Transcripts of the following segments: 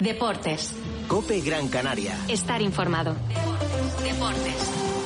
Deportes. COPE Gran Canaria. Estar informado. Deportes.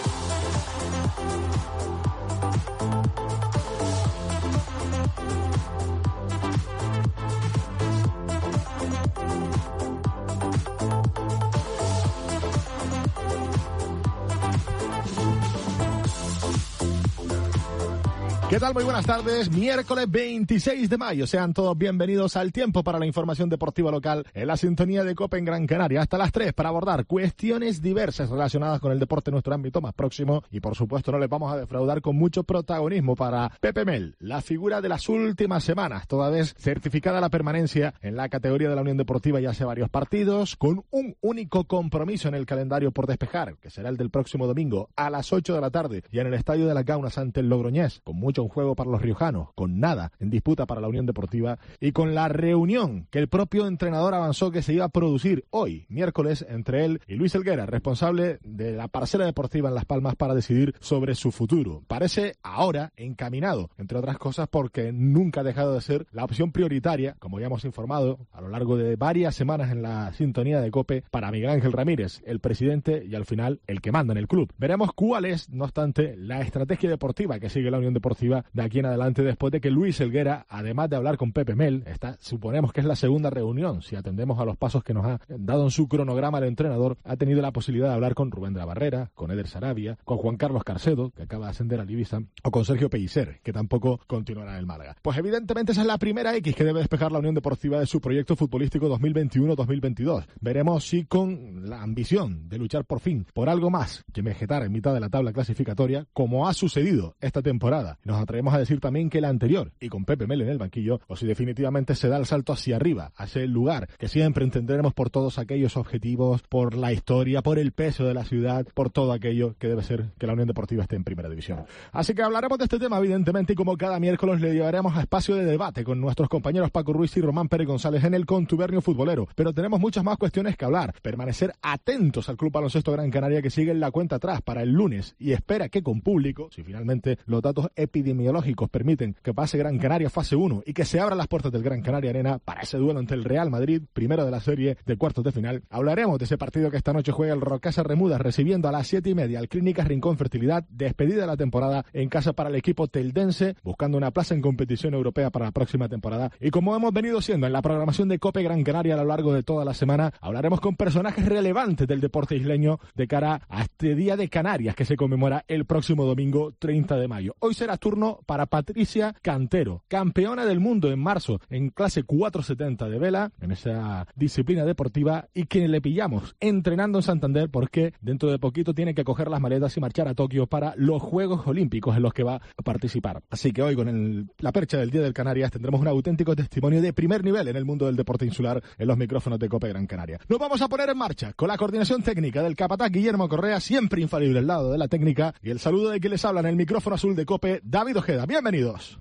¿Qué tal? Muy buenas tardes. Miércoles 26 de mayo. Sean todos bienvenidos al tiempo para la información deportiva local en la sintonía de COPE en Gran Canaria. Hasta las 3 para abordar cuestiones diversas relacionadas con el deporte en nuestro ámbito más próximo. Y por supuesto no les vamos a defraudar con mucho protagonismo para Pepe Mel, la figura de las últimas semanas. Toda vez certificada la permanencia en la categoría de la Unión Deportiva ya hace varios partidos, con un único compromiso en el calendario por despejar, que será el del próximo domingo a las 8 de la tarde y en el Estadio de las Gaunas ante el Logroñés, con mucho en juego para los riojanos, con nada en disputa para la Unión Deportiva y con la reunión que el propio entrenador avanzó que se iba a producir hoy, miércoles, entre él y Luis Helguera, responsable de la parcela deportiva en Las Palmas, para decidir sobre su futuro. Parece ahora encaminado, entre otras cosas porque nunca ha dejado de ser la opción prioritaria, como ya hemos informado a lo largo de varias semanas en la sintonía de COPE, para Miguel Ángel Ramírez, el presidente y al final el que manda en el club. Veremos cuál es, no obstante, la estrategia deportiva que sigue la Unión Deportiva de aquí en adelante, después de que Luis Helguera, además de hablar con Pepe Mel, suponemos que es la segunda reunión, si atendemos a los pasos que nos ha dado en su cronograma el entrenador, ha tenido la posibilidad de hablar con Rubén de la Barrera, con Eder Sarabia, con Juan Carlos Carcedo, que acaba de ascender al Ibiza, o con Sergio Pellicer, que tampoco continuará en el Málaga. Pues evidentemente esa es la primera X que debe despejar la Unión Deportiva de su proyecto futbolístico 2021-2022. Veremos si con la ambición de luchar por fin por algo más que vegetar en mitad de la tabla clasificatoria, como ha sucedido esta temporada, nos atrevemos a decir también que la anterior, y con Pepe Mel en el banquillo, o si definitivamente se da el salto hacia arriba, a ese lugar que siempre entenderemos por todos aquellos objetivos, por la historia, por el peso de la ciudad, por todo aquello que debe ser que la Unión Deportiva esté en primera división. Así que hablaremos de este tema, evidentemente, y como cada miércoles le llevaremos a espacio de debate con nuestros compañeros Paco Ruiz y Román Pérez González en el contubernio futbolero. Pero tenemos muchas más cuestiones que hablar. Permanecer atentos al Club Baloncesto Gran Canaria, que sigue en la cuenta atrás para el lunes y espera que con público, si finalmente los datos epidemiológicos permiten que pase Gran Canaria fase 1 y que se abran las puertas del Gran Canaria Arena para ese duelo ante el Real Madrid, primero de la serie de cuartos de final. Hablaremos de ese partido que esta noche juega el Rocasa Remudas, recibiendo a las 7:30 al Clínicas Rincón Fertilidad, despedida de la temporada en casa para el equipo teldense, buscando una plaza en competición europea para la próxima temporada. Y como hemos venido siendo en la programación de COPE Gran Canaria a lo largo de toda la semana, hablaremos con personajes relevantes del deporte isleño de cara a este Día de Canarias que se conmemora el próximo domingo 30 de mayo. Hoy será turno para Patricia Cantero, campeona del mundo en marzo en clase 470 de vela, en esa disciplina deportiva, y que le pillamos entrenando en Santander porque dentro de poquito tiene que coger las maletas y marchar a Tokio para los Juegos Olímpicos en los que va a participar. Así que hoy con la percha del Día del Canarias tendremos un auténtico testimonio de primer nivel en el mundo del deporte insular en los micrófonos de COPE Gran Canaria. Nos vamos a poner en marcha con la coordinación técnica del capataz Guillermo Correa, siempre infalible al lado de la técnica, y el saludo de quien les habla en el micrófono azul de COPE, David Ojeda. Bienvenidos.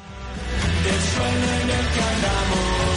Del suelo en el que andamos,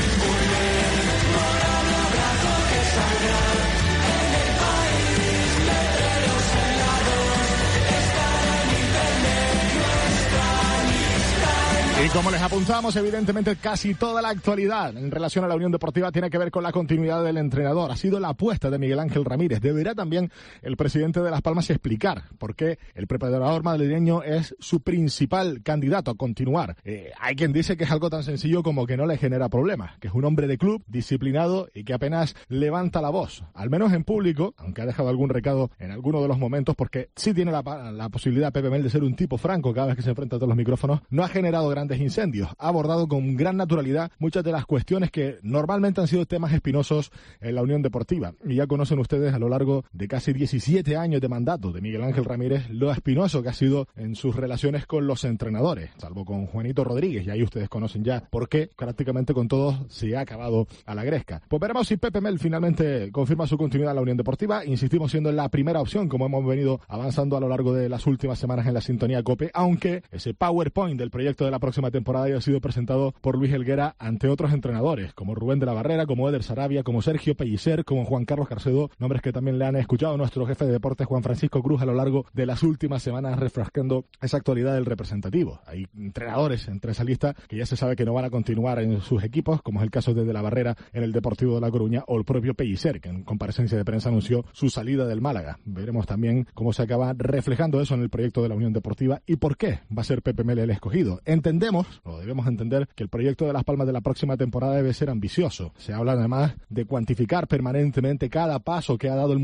un morado abrazo que saldrá en el país, letreros helados, estará en internet nuestra amistad. Y como les apuntamos, evidentemente casi toda la actualidad en relación a la Unión Deportiva tiene que ver con la continuidad del entrenador. Ha sido la apuesta de Miguel Ángel Ramírez. Deberá también el presidente de Las Palmas explicar por qué el preparador madrileño es su principal candidato a continuar. Hay quien dice que es algo tan sencillo como que no le genera problemas, que es un hombre de club, disciplinado y que apenas levanta la voz, al menos en público, aunque ha dejado algún recado en alguno de los momentos, porque sí tiene la posibilidad Pepe Mel de ser un tipo franco cada vez que se enfrenta a todos los micrófonos. No ha generado grandes incendios, ha abordado con gran naturalidad muchas de las cuestiones que normalmente han sido temas espinosos en la Unión Deportiva. Y ya conocen ustedes a lo largo de casi 17 años de mandato de Miguel Ángel Ramírez lo espinoso que ha sido en sus relaciones con los entrenadores, salvo con Juanito Rodríguez, y ahí ustedes conocen ya por qué prácticamente con todos se ha acabado a la gresca. Pues veremos si Pepe Mel finalmente confirma su continuidad en la Unión Deportiva. Insistimos, siendo la primera opción, como hemos venido avanzando a lo largo de las últimas semanas en la sintonía COPE, aunque ese PowerPoint del proyecto de la próxima temporada haya sido presentado por Luis Helguera ante otros entrenadores, como Rubén de la Barrera, como Eder Sarabia, como Sergio Pellicer, como Juan Carlos Carcedo, nombres que también le han escuchado a nuestro jefe de deportes Juan Francisco Cruz a lo largo de las últimas semanas, refrescando esa actualidad del representativo. Hay entrenadores entre esa lista que ya se sabe que no van a continuar en sus equipos, como es el caso de la Barrera en el Deportivo de La Coruña, o el propio Pellicer, que en comparecencia de prensa anunció su salida del Málaga. Veremos también cómo se acaba reflejando eso en el proyecto de la Unión Deportiva y por qué va a ser Pepe Mel el escogido. Entendemos, o debemos entender, que el proyecto de Las Palmas de la próxima temporada debe ser ambicioso. Se habla además de cuantificar permanentemente cada paso que ha dado el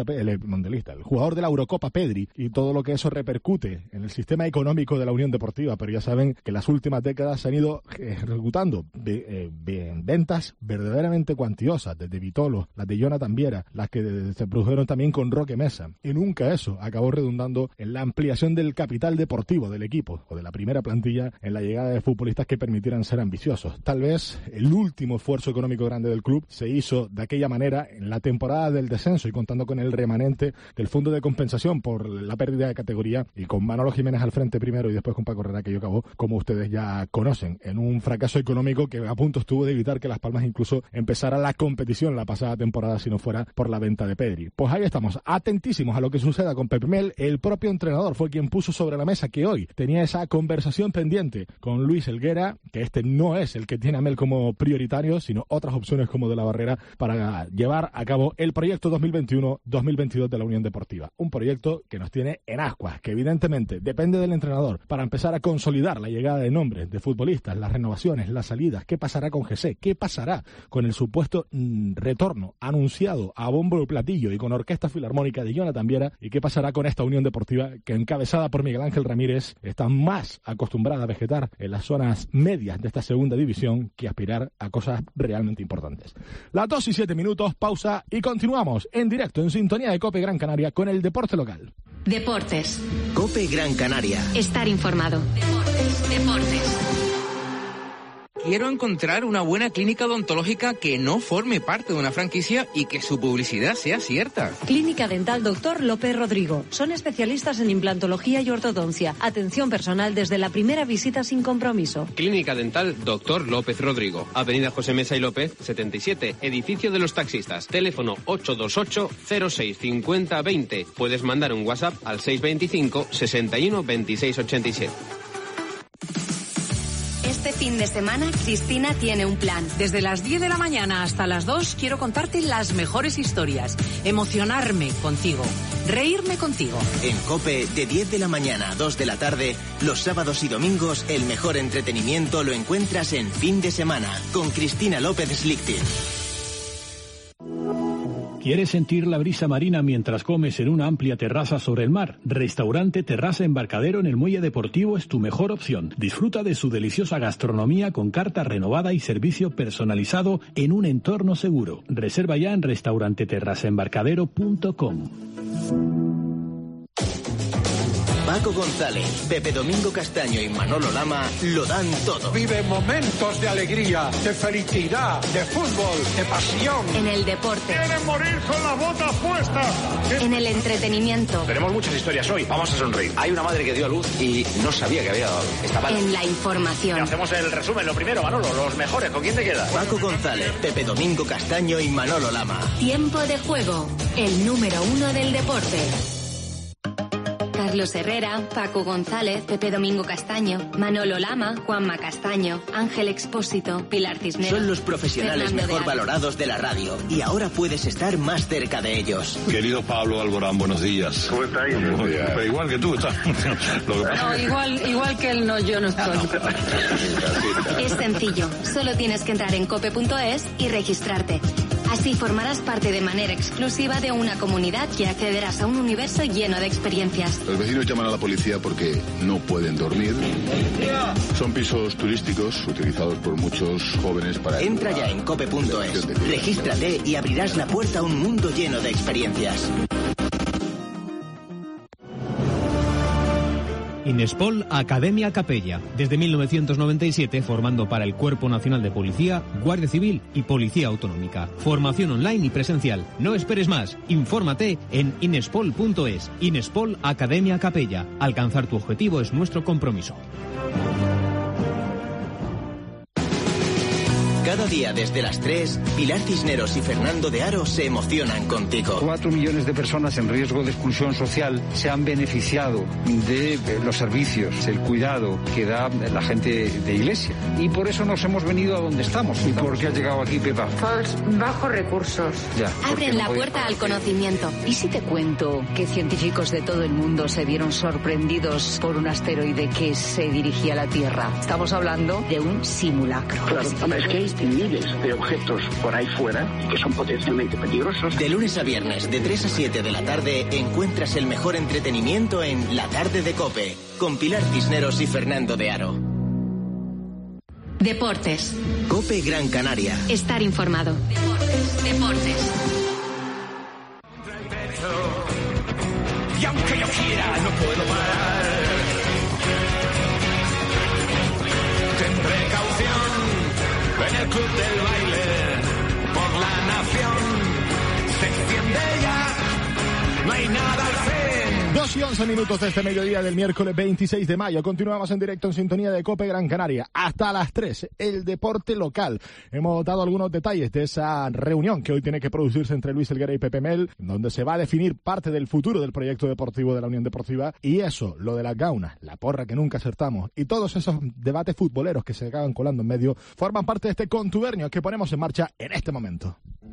jugador de la Eurocopa Pedri, y todo lo que eso repercute en el sistema económico de la Unión Deportiva, pero ya saben que las últimas décadas se han ido ejecutando ventas verdaderamente cuantiosas, desde Vitolo, las de Jonathan Viera, las que se produjeron también con Roque Mesa, y nunca eso acabó redundando en la ampliación del capital deportivo del equipo o de la primera plantilla, en la llegada de futbolistas que permitieran ser ambiciosos. Tal vez el último esfuerzo económico grande del club se hizo de aquella manera en la temporada del descenso y contando con el remanente del fondo de compensación por la pérdida de categoría, y con Manolo Jiménez al frente primero y después con Paco Herrera, que yo acabó, como ustedes ya conocen, en un fracaso económico que a punto estuvo de evitar que Las Palmas incluso empezara la competición la pasada temporada si no fuera por la venta de Pedri. Pues ahí estamos, atentísimos a lo que suceda con Pepe Mel. El propio entrenador fue quien puso sobre la mesa que hoy tenía esa conversación pendiente con Luis Helguera, que este no es el que tiene a Mel como prioritario, sino otras opciones como de la Barrera para llevar a cabo el proyecto 2021-2022 de la Unión Deportiva. Un proyecto que nos tiene en ascuas, que evidentemente depende del entrenador para empezar a consolidar la llegada de nombres, de futbolistas, las renovaciones, las salidas. ¿Qué pasará con José? ¿Qué pasará con el supuesto retorno anunciado a bombo y platillo y con orquesta filarmónica de Jonathan Viera? ¿Y qué pasará con esta Unión Deportiva que, encabezada por Miguel Ángel Ramírez, está más acostumbrada a vegetar en las zonas medias de esta segunda división que aspirar a cosas realmente importantes? Las 2:07, pausa y continuamos en directo en sintonía de COPE Gran Canaria con el deporte local. Deportes. COPE Gran Canaria. Estar informado. Deportes. Quiero encontrar una buena clínica odontológica que no forme parte de una franquicia y que su publicidad sea cierta. Clínica Dental Dr. López Rodrigo. Son especialistas en implantología y ortodoncia. Atención personal desde la primera visita sin compromiso. Clínica Dental Dr. López Rodrigo. Avenida José Mesa y López, 77, edificio de los taxistas. Teléfono 828-065020. Puedes mandar un WhatsApp al 625 61 26 87. Este fin de semana, Cristina tiene un plan. Desde las 10 de la mañana hasta las 2 quiero contarte las mejores historias, emocionarme contigo, reírme contigo. En COPE, de 10 de la mañana a 2 de la tarde, los sábados y domingos, el mejor entretenimiento lo encuentras en Fin de Semana, con Cristina López Slichting. ¿Quieres sentir la brisa marina mientras comes en una amplia terraza sobre el mar? Restaurante Terraza Embarcadero en el Muelle Deportivo es tu mejor opción. Disfruta de su deliciosa gastronomía con carta renovada y servicio personalizado en un entorno seguro. Reserva ya en restauranteterrazaembarcadero.com. Paco González, Pepe Domingo Castaño y Manolo Lama lo dan todo. Vive momentos de alegría, de felicidad, de fútbol, de pasión. En el deporte. ¡Quieren morir con la bota puesta! En el entretenimiento. Tenemos muchas historias hoy, vamos a sonreír. Hay una madre que dio a luz y no sabía que había dado. Estaba... En la información. Hacemos el resumen, lo primero, Manolo, los mejores. ¿Con quién te quedas? Paco González, Pepe Domingo Castaño y Manolo Lama. Tiempo de juego, el número 1 del deporte. Carlos Herrera, Paco González, Pepe Domingo Castaño, Manolo Lama, Juanma Castaño, Ángel Expósito, Pilar Cisneros. Son los profesionales mejor valorados de la radio y ahora puedes estar más cerca de ellos. Querido Pablo Alborán, buenos días. ¿Cómo estáis? Pero igual que tú estás. No, igual que él no, yo no estoy. Es sencillo, solo tienes que entrar en cope.es y registrarte. Así formarás parte de manera exclusiva de una comunidad y accederás a un universo lleno de experiencias. Los vecinos llaman a la policía porque no pueden dormir. Son pisos turísticos utilizados por muchos jóvenes para... Entra ya en cope.es, regístrate y abrirás la puerta a un mundo lleno de experiencias. Inespol Academia Capella, desde 1997 formando para el Cuerpo Nacional de Policía, Guardia Civil y Policía Autonómica. Formación online y presencial. No esperes más. Infórmate en inespol.es. Inespol Academia Capella. Alcanzar tu objetivo es nuestro compromiso. Cada día desde las 3, Pilar Cisneros y Fernando de Aro se emocionan contigo. 4 millones de personas en riesgo de exclusión social se han beneficiado de los servicios, el cuidado que da la gente de Iglesia. Y por eso nos hemos venido a donde estamos. ¿Y por qué has llegado aquí, Pepa? Bajos recursos. Ya, Abren la puerta al conocimiento. ¿Y si te cuento que científicos de todo el mundo se vieron sorprendidos por un asteroide que se dirigía a la Tierra? Estamos hablando de un simulacro. Claro, es que hay miles de objetos por ahí fuera que son potencialmente peligrosos. De lunes a viernes, de 3 a 7 de la tarde, encuentras el mejor entretenimiento en La Tarde de COPE, con Pilar Cisneros y Fernando de Aro. Deportes. COPE Gran Canaria. Estar informado. Deportes. Y aunque yo quiera, no puedo parar. Ten precaución en el club del baile. Por la nación se extiende ya. No hay nada al fin. 2 y 11 minutos de este mediodía del miércoles 26 de mayo. Continuamos en directo en sintonía de COPE Gran Canaria. Hasta las 3, el deporte local. Hemos dado algunos detalles de esa reunión que hoy tiene que producirse entre Luis Helguera y Pepe Mel, donde se va a definir parte del futuro del proyecto deportivo de la Unión Deportiva. Y eso, lo de las gaunas, la porra que nunca acertamos y todos esos debates futboleros que se acaban colando en medio, forman parte de este contubernio que ponemos en marcha en este momento.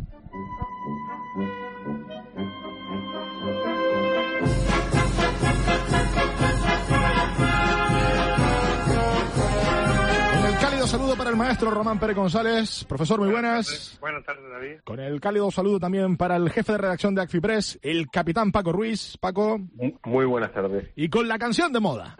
Saludo para el maestro Román Pérez González. Profesor, muy buenas. Buenas tardes, David. Con el cálido saludo también para el jefe de redacción de Acfipress, el capitán Paco Ruiz. Paco. Muy buenas tardes. Y con la canción de moda.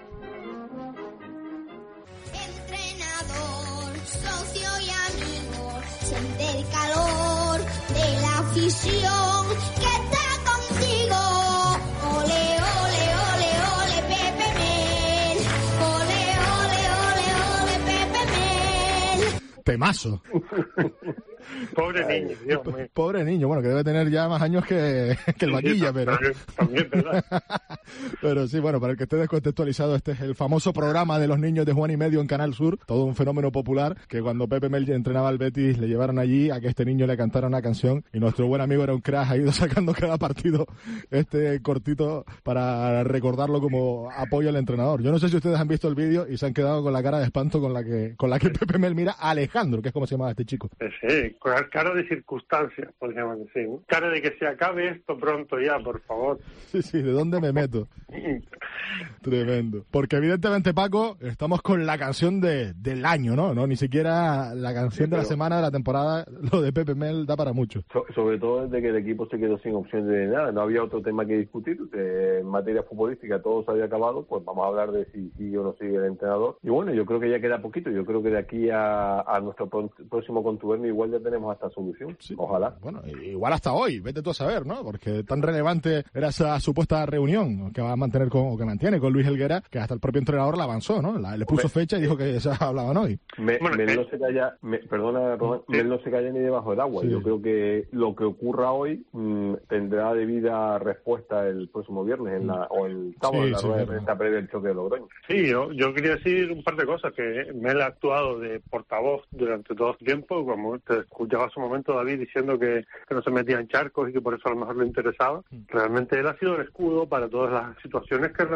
Entrenador, socio y amigo, siente el calor de la afición que está contigo. Ole, ole, ole, ole, Pepe Mel. Ole, ole, ole, ole, Pepe Mel. Temazo. Pobre niño, Dios mío. Pobre niño, bueno, que debe tener ya más años que el Vaquilla, pero... También, ¿verdad? Pero sí, bueno, para el que esté descontextualizado, este es el famoso programa de los niños de Juan y Medio en Canal Sur, todo un fenómeno popular, que cuando Pepe Mel entrenaba al Betis, le llevaron allí a que este niño le cantara una canción, y nuestro buen amigo era un crack, ha ido sacando cada partido este cortito para recordarlo como apoyo al entrenador. Yo no sé si ustedes han visto el vídeo y se han quedado con la cara de espanto con la que Pepe Mel mira a Alejandro, que es como se llama este chico. Sí, con cara de circunstancias, podríamos decir. Cara de que se acabe esto pronto ya, por favor. Sí, ¿de dónde me meto? Tremendo. Porque evidentemente, Paco, estamos con la canción del año, ¿no? Ni siquiera la canción de la semana, de la temporada, lo de Pepe Mel da para mucho. Sobre todo desde que el equipo se quedó sin opción de nada. No había otro tema que discutir. En materia futbolística todo se había acabado, pues vamos a hablar de si sigue o no sigue el entrenador. Y bueno, yo creo que ya queda poquito. Yo creo que de aquí a nuestro próximo contubernio igual ya tenemos hasta solución. Sí. Ojalá. Bueno, igual hasta hoy, vete tú a saber, ¿no? Porque tan relevante era esa supuesta reunión que va a mantener o que mantiene con Luis Helguera, que hasta el propio entrenador la avanzó, ¿no? Le puso fecha y dijo que se hablaban hoy. Mel no se calla, perdona, Mel no se calla ni debajo del agua. Sí. Yo creo que lo que ocurra hoy tendrá debida respuesta el próximo viernes o el sábado en la rueda de prensa previa del choque de Logroño. Sí, yo quería decir un par de cosas, que Mel ha actuado de portavoz durante todo el tiempo, como te escuchaba hace un momento, David, diciendo que no se metía en charcos y que por eso a lo mejor le interesaba. Realmente él ha sido el escudo para todas las situaciones que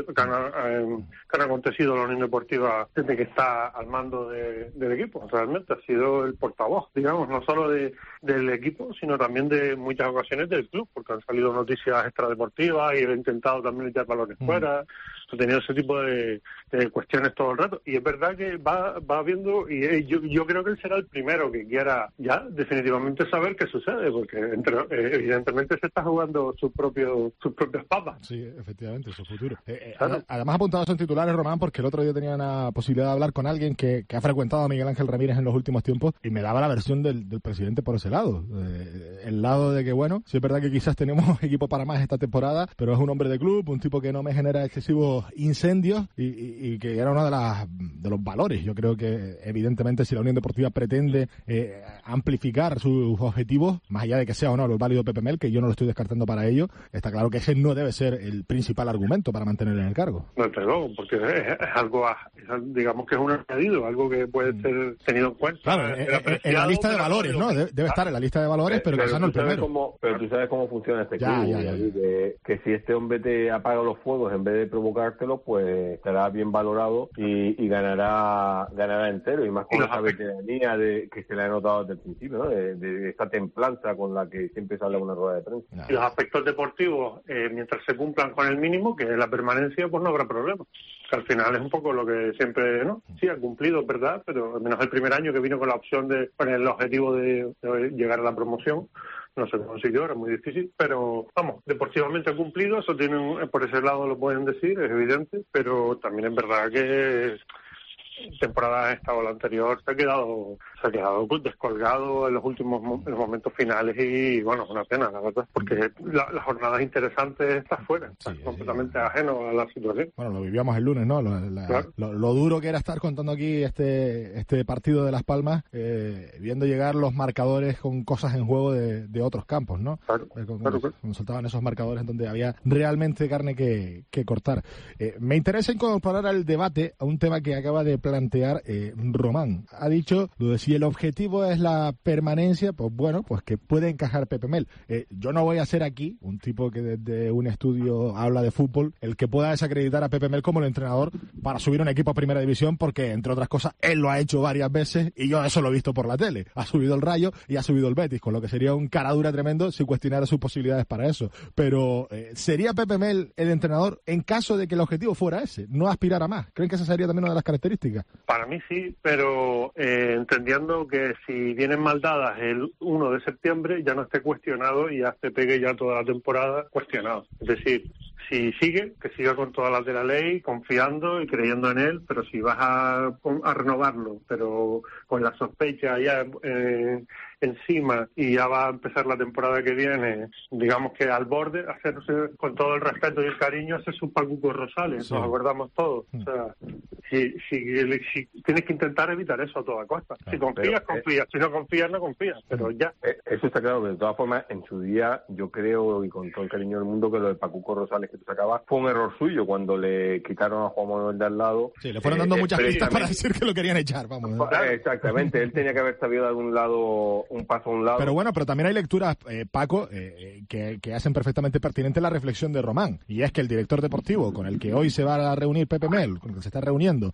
han acontecido en la Unión Deportiva desde que está al mando del equipo. Realmente ha sido el portavoz, digamos, no solo del equipo, sino también de muchas ocasiones del club, porque han salido noticias extradeportivas y él ha intentado también echar balones fuera. Ha tenido ese tipo de cuestiones todo el rato. Y es verdad que va viendo, y yo creo que él será el primero que quiera ya definitivamente saber qué sucede, porque evidentemente se está jugando sus propios papas. Sí, efectivamente, su futuro. Además, apuntados en titulares, Román, porque el otro día tenía una posibilidad de hablar con alguien que ha frecuentado a Miguel Ángel Ramírez en los últimos tiempos y me daba la versión del presidente por ese lado. el lado de que, bueno, sí es verdad que quizás tenemos equipo para más esta temporada, pero es un hombre de club, un tipo que no me genera excesivos incendios y que era uno de los valores. Yo creo que, evidentemente, si la Unión Deportiva pretende amplificar sus objetivos, más allá de que sea o no el válido Pepe Mel, que yo no lo estoy descartando para ello, está claro que ese no debe ser el principal argumento para mantenerle en el cargo. No, pero porque es algo, digamos que es un añadido, algo que puede ser tenido en cuenta. Claro, en la lista de valores, ¿no? Debe estar en la lista de valores, pero quizás no el primero. Pero tú sabes cómo funciona este club, que si este hombre te apaga los fuegos en vez de provocártelo, pues estará bien valorado y ganará entero, y más con esa veteranía que se le ha notado desde el principio, ¿no? De esta templanza con la que siempre sale una rueda de prensa. Y los aspectos deportivos, mientras se cumplan con el mínimo, que es la permanencia, pues no habrá problema. Que al final es un poco lo que siempre, ¿no? Sí, ha cumplido, ¿verdad? Pero al menos el primer año que vino con la opción con el objetivo de llegar a la promoción, no se consiguió, era muy difícil, pero vamos, deportivamente ha cumplido, eso por ese lado lo pueden decir, es evidente, pero también es verdad que temporada esta o la anterior se ha quedado pues, descolgado en los últimos momentos finales y bueno, una pena la verdad, porque las jornadas interesantes están fuera, completamente ajeno a la situación. Bueno, lo vivíamos el lunes, ¿no? Claro. Lo duro que era estar contando aquí este partido de Las Palmas, viendo llegar los marcadores con cosas en juego de otros campos, ¿no? Claro. Cuando soltaban esos marcadores donde había realmente carne que cortar. Me interesa incorporar al debate a un tema que acaba de plantear Román. Ha dicho lo de si el objetivo es la permanencia, pues bueno, pues que puede encajar Pepe Mel. Yo no voy a ser aquí un tipo que desde un estudio habla de fútbol, el que pueda desacreditar a Pepe Mel como el entrenador para subir un equipo a primera división, porque entre otras cosas él lo ha hecho varias veces y yo eso lo he visto por la tele. Ha subido el Rayo y ha subido el Betis, con lo que sería un caradura tremendo si cuestionara sus posibilidades para eso. Pero ¿sería Pepe Mel el entrenador en caso de que el objetivo fuera ese, no aspirar a más? ¿Creen que esa sería también una de las características? Para mí sí, pero entendiendo que si vienen mal dadas el 1 de septiembre ya no esté cuestionado y ya se pegue ya toda la temporada cuestionado. Es decir, si sigue, que siga con todas las de la ley, confiando y creyendo en él, pero si vas a renovarlo, pero con la sospecha ya encima y ya va a empezar la temporada que viene, digamos que al borde, hacerse con todo el respeto y el cariño, hacer su Pacuco Rosales, sí. Nos acordamos todos. O sea, si tienes que intentar evitar eso a toda costa. Si confías, confías. Si no confías, no confías. Pero ya. Eso está claro, pero de todas formas, en su día, yo creo, y con todo el cariño del mundo, que lo de Pacuco Rosales que tú sacabas fue un error suyo cuando le quitaron a Juan Manuel de al lado. Sí, le fueron dando muchas pistas para decir que lo querían echar, vamos. Exactamente, él tenía que haber sabido de algún lado, un paso a un lado. Pero bueno, pero también hay lecturas, Paco, que hacen perfectamente pertinente la reflexión de Román, y es que el director deportivo con el que hoy se va a reunir Pepe Mel, con el que se está reuniendo,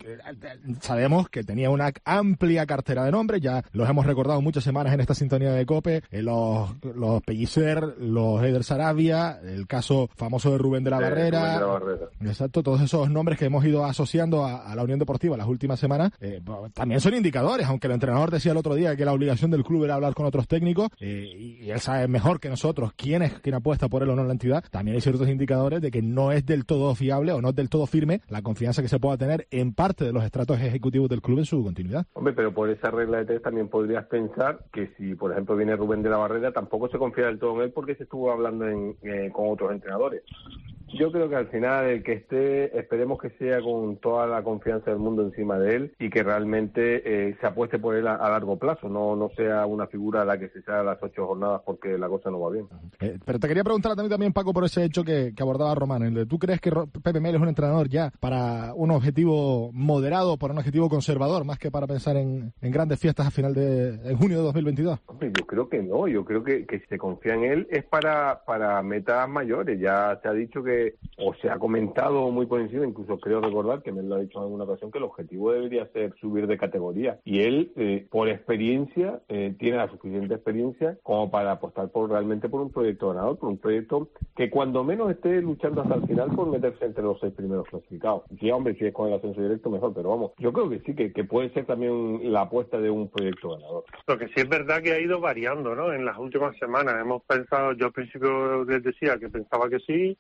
sabemos que tenía una amplia cartera de nombres, ya los hemos recordado muchas semanas en esta sintonía de COPE, los Pellicer, los Eder Sarabia, el caso famoso de Rubén de la Barrera. Exacto, todos esos nombres que hemos ido asociando a la Unión Deportiva las últimas semanas, también son indicadores, aunque el entrenador decía el otro día que la obligación del club era hablar con otros técnicos, y él sabe mejor que nosotros quién apuesta por él o no en la entidad. También hay ciertos indicadores de que no es del todo fiable o no es del todo firme la confianza que se pueda tener en parte de los estratos ejecutivos del club en su continuidad. Hombre, pero por esa regla de tres también podrías pensar que si, por ejemplo, viene Rubén de la Barrera, tampoco se confía del todo en él porque se estuvo hablando con otros entrenadores. Yo creo que al final el que esté, esperemos que sea con toda la confianza del mundo encima de él y que realmente se apueste por él a largo plazo, no sea una figura a la que se sea a las 8 jornadas porque la cosa no va bien. Pero te quería preguntar también, Paco, por ese hecho que abordaba Román. ¿Tú crees que Pepe Mel es un entrenador ya para un objetivo moderado, para un objetivo conservador, más que para pensar en grandes fiestas a final en junio de 2022? Hombre, yo creo que no, yo creo que si se confía en él es para metas mayores. Ya se ha dicho o se ha comentado muy por encima, incluso creo recordar que me lo ha dicho en alguna ocasión, que el objetivo debería ser subir de categoría. Y él, por experiencia, tiene la suficiente experiencia como para apostar realmente por un proyecto ganador, por un proyecto que cuando menos esté luchando hasta el final por meterse entre los 6 primeros clasificados. Sí, hombre, si es con el ascenso directo, mejor, pero vamos, yo creo que sí, que puede ser también la apuesta de un proyecto ganador. Lo que sí es verdad que ha ido variando, ¿no? En las últimas semanas hemos pensado, yo al principio les decía que pensaba que sí, luego es verdad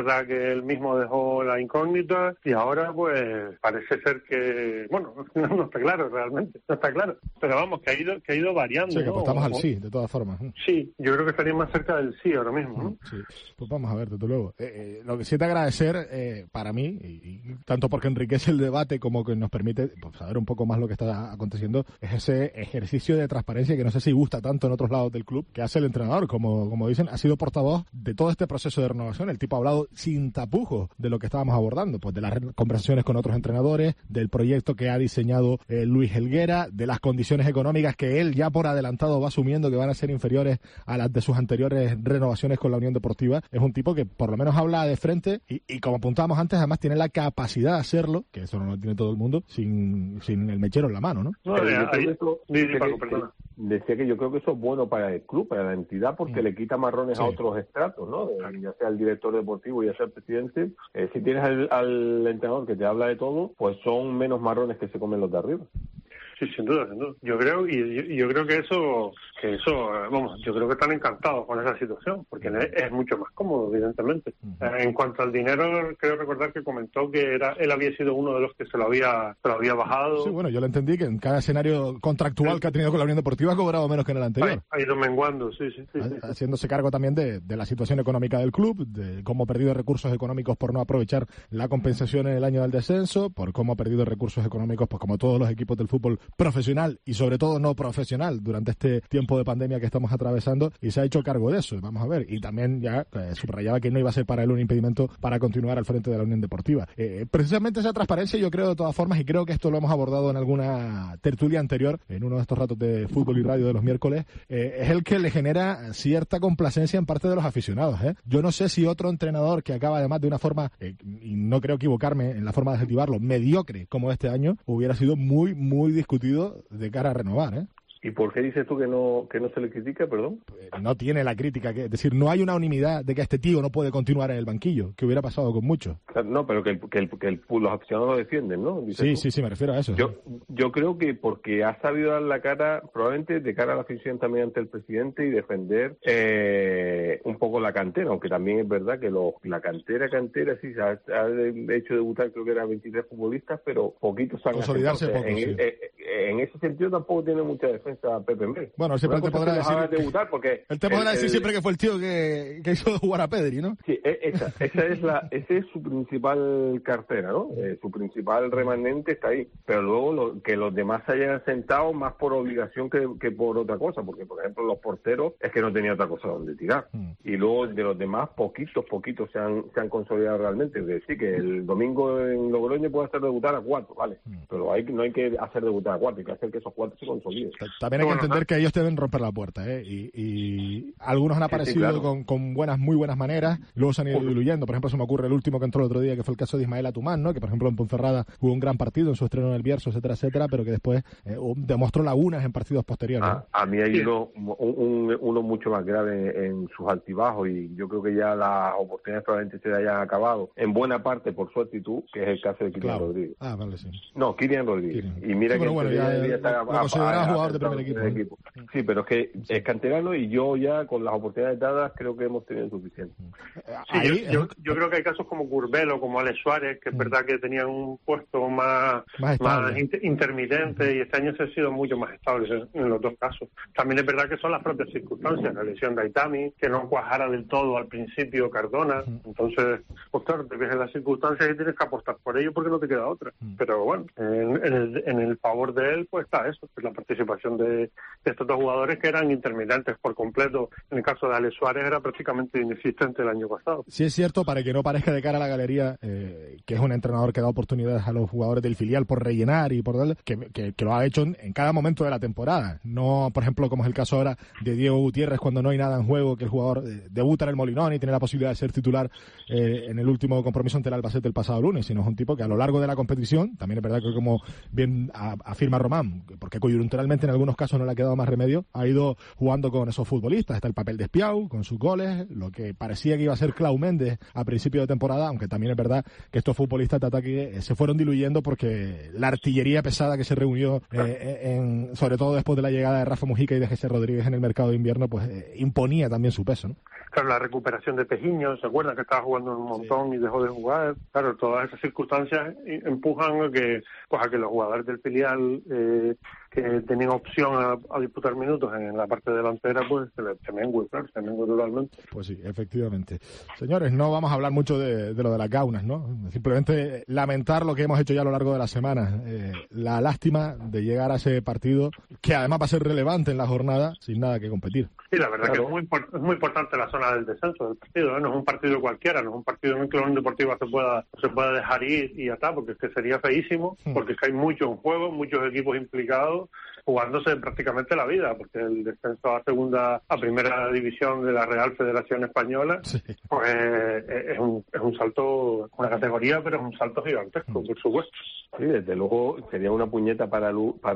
verdad que él mismo dejó la incógnita y ahora pues parece ser que, bueno, no está claro realmente, no está claro, pero vamos, que ha ido variando. Sí, que apostamos al sí, de todas formas. Sí, yo creo que estaría más cerca del sí ahora mismo, ¿no? Sí, pues vamos a ver, desde luego. Lo que sí te agradecer para mí, y tanto porque enriquece el debate como que nos permite pues, saber un poco más lo que está aconteciendo, es ese ejercicio de transparencia que no sé si gusta tanto en otros lados del club, que hace el entrenador, como dicen, ha sido portavoz de todo este proceso de renovación. El tipo ha hablado sin tapujos de lo que estábamos abordando, pues de las conversaciones con otros entrenadores, del proyecto que ha diseñado Luis Helguera, de las condiciones económicas que él ya por adelantado va asumiendo que van a ser inferiores a las de sus anteriores renovaciones con la Unión Deportiva. Es un tipo que por lo menos habla de frente y como apuntábamos antes, además tiene la capacidad de hacerlo, que eso no lo tiene todo el mundo, sin el mechero en la mano, ¿no? Decía que yo creo que eso es bueno para el club, para la entidad, porque le quita marrones a otros estratos, ¿no? Ya sea el director deportivo, ya sea el presidente. Si tienes al entrenador que te habla de todo, pues son menos marrones que se comen los de arriba. Sí, sin duda, sin duda. Yo creo que eso, vamos, yo creo que están encantados con esa situación, porque es mucho más cómodo, evidentemente. En cuanto al dinero, creo recordar que comentó que él había sido uno de los que se lo había bajado. Sí, bueno, yo lo entendí que en cada escenario contractual que ha tenido con la Unión Deportiva ha cobrado menos que en el anterior. Ha ido menguando, sí. Haciéndose cargo también de la situación económica del club, de cómo ha perdido recursos económicos por no aprovechar la compensación en el año del descenso, por cómo ha perdido recursos económicos, pues como todos los equipos del fútbol profesional y sobre todo no profesional durante este tiempo de pandemia que estamos atravesando, y se ha hecho cargo de eso, vamos a ver, y también ya subrayaba que no iba a ser para él un impedimento para continuar al frente de la Unión Deportiva. Precisamente esa transparencia, yo creo de todas formas, y creo que esto lo hemos abordado en alguna tertulia anterior, en uno de estos ratos de fútbol y radio de los miércoles, es el que le genera cierta complacencia en parte de los aficionados. Yo no sé si otro entrenador que acaba además de una forma, y no creo equivocarme en la forma de adjetivarlo, mediocre como este año, hubiera sido muy, muy discutido de cara a renovar, ¿Y por qué dices tú que no se le critica, perdón? No tiene la crítica, es decir, no hay una unanimidad de que este tío no puede continuar en el banquillo, que hubiera pasado con muchos. No, pero que los aficionados lo defienden, ¿no? Sí, me refiero a eso. Yo creo que porque ha sabido dar la cara, probablemente de cara a la afición también ante el presidente, y defender un poco la cantera, aunque también es verdad que la cantera sí, se ha hecho debutar, creo que eran 23 futbolistas, pero poquitos han consolidarse poco, en ese sentido tampoco tiene mucha defensa Pepe Mel. Bueno, siempre te podrá decir debutar porque él te podrá decir siempre que fue el tío que hizo jugar a Pedri, ¿no? Sí, esa es su principal cartera, ¿no? Su principal remanente está ahí, pero luego que los demás se hayan sentado más por obligación que por otra cosa, porque por ejemplo los porteros es que no tenía otra cosa donde tirar, y luego de los demás poquitos se han consolidado realmente. Es decir, que el domingo en Logroño puede hacer debutar a 4, vale, pero no hay que hacer debutar a 4, hay que hacer que esos 4 se consoliden. También hay que entender que ellos deben romper la puerta, y algunos han aparecido claro, con muy buenas maneras, luego se han ido diluyendo. Por ejemplo, se me ocurre el último que entró el otro día, que fue el caso de Ismael Atumán, ¿no? Que por ejemplo en Ponferrada jugó un gran partido en su estreno en el Bierzo, etcétera, pero que después demostró lagunas en partidos posteriores. A mí hay uno mucho más grave en sus altibajos, y yo creo que ya las oportunidades probablemente se hayan acabado en buena parte por su actitud, que es el caso de Kylian Rodríguez. Vale, sí. No, Kylian Rodríguez. Y mira que ya está considerado jugador de primer equipo. Sí, pero es que es canterano, y yo ya con las oportunidades dadas creo que hemos tenido suficiente. Sí, yo creo que hay casos como Curbelo, como Alex Suárez, que es verdad que tenían un puesto más intermitente, y este año se ha sido mucho más estable en los dos casos. También es verdad que son las propias circunstancias, la lesión de Aitami, que no cuajara del todo al principio Cardona, entonces, pues claro, te ves en las circunstancias y tienes que apostar por ello porque no te queda otra. Pero bueno, en el favor de él, pues está eso, es la participación de estos dos jugadores que eran intermitentes por completo. En el caso de Alex Suárez era prácticamente inexistente el año pasado. Sí, es cierto, para que no parezca de cara a la galería, que es un entrenador que da oportunidades a los jugadores del filial por rellenar y por darle, que lo ha hecho en cada momento de la temporada. No, por ejemplo, como es el caso ahora de Diego Gutiérrez, cuando no hay nada en juego, que el jugador debuta en el Molinón y tiene la posibilidad de ser titular en el último compromiso ante el Albacete el pasado lunes, sino es un tipo que a lo largo de la competición, también es verdad que como bien afirma Román, porque coyunturalmente en algunos algunos casos no le ha quedado más remedio, ha ido jugando con esos futbolistas. Está el papel de Espiau, con sus goles, lo que parecía que iba a ser Clau Méndez a principio de temporada, aunque también es verdad que estos futbolistas de ataque se fueron diluyendo porque la artillería pesada que se reunió, sobre todo después de la llegada de Rafa Mujica y de Jesse Rodríguez en el mercado de invierno, pues imponía también su peso, ¿no? Claro, la recuperación de Pejiño, ¿se acuerdan que estaba jugando un montón y dejó de jugar? Claro, todas esas circunstancias empujan a que los jugadores del filial que tenían opción a disputar minutos en la parte delantera, pues se mengue totalmente. Pues sí, efectivamente. Señores, no vamos a hablar mucho de lo de las gaunas, ¿no? Simplemente lamentar lo que hemos hecho ya a lo largo de la semana. La lástima de llegar a ese partido, que además va a ser relevante en la jornada, sin nada que competir. Sí, la verdad que es muy importante la zona del descenso del partido, ¿eh? No es un partido cualquiera, no es un partido en el que la Unión Deportiva se pueda dejar ir y ya está, porque es que sería feísimo, porque es que hay mucho en juego, muchos equipos implicados, jugándose prácticamente la vida, porque el descenso a primera división de la Real Federación Española, pues es un salto, una categoría, pero es un salto gigantesco, por supuesto. Sí, desde luego sería una puñeta para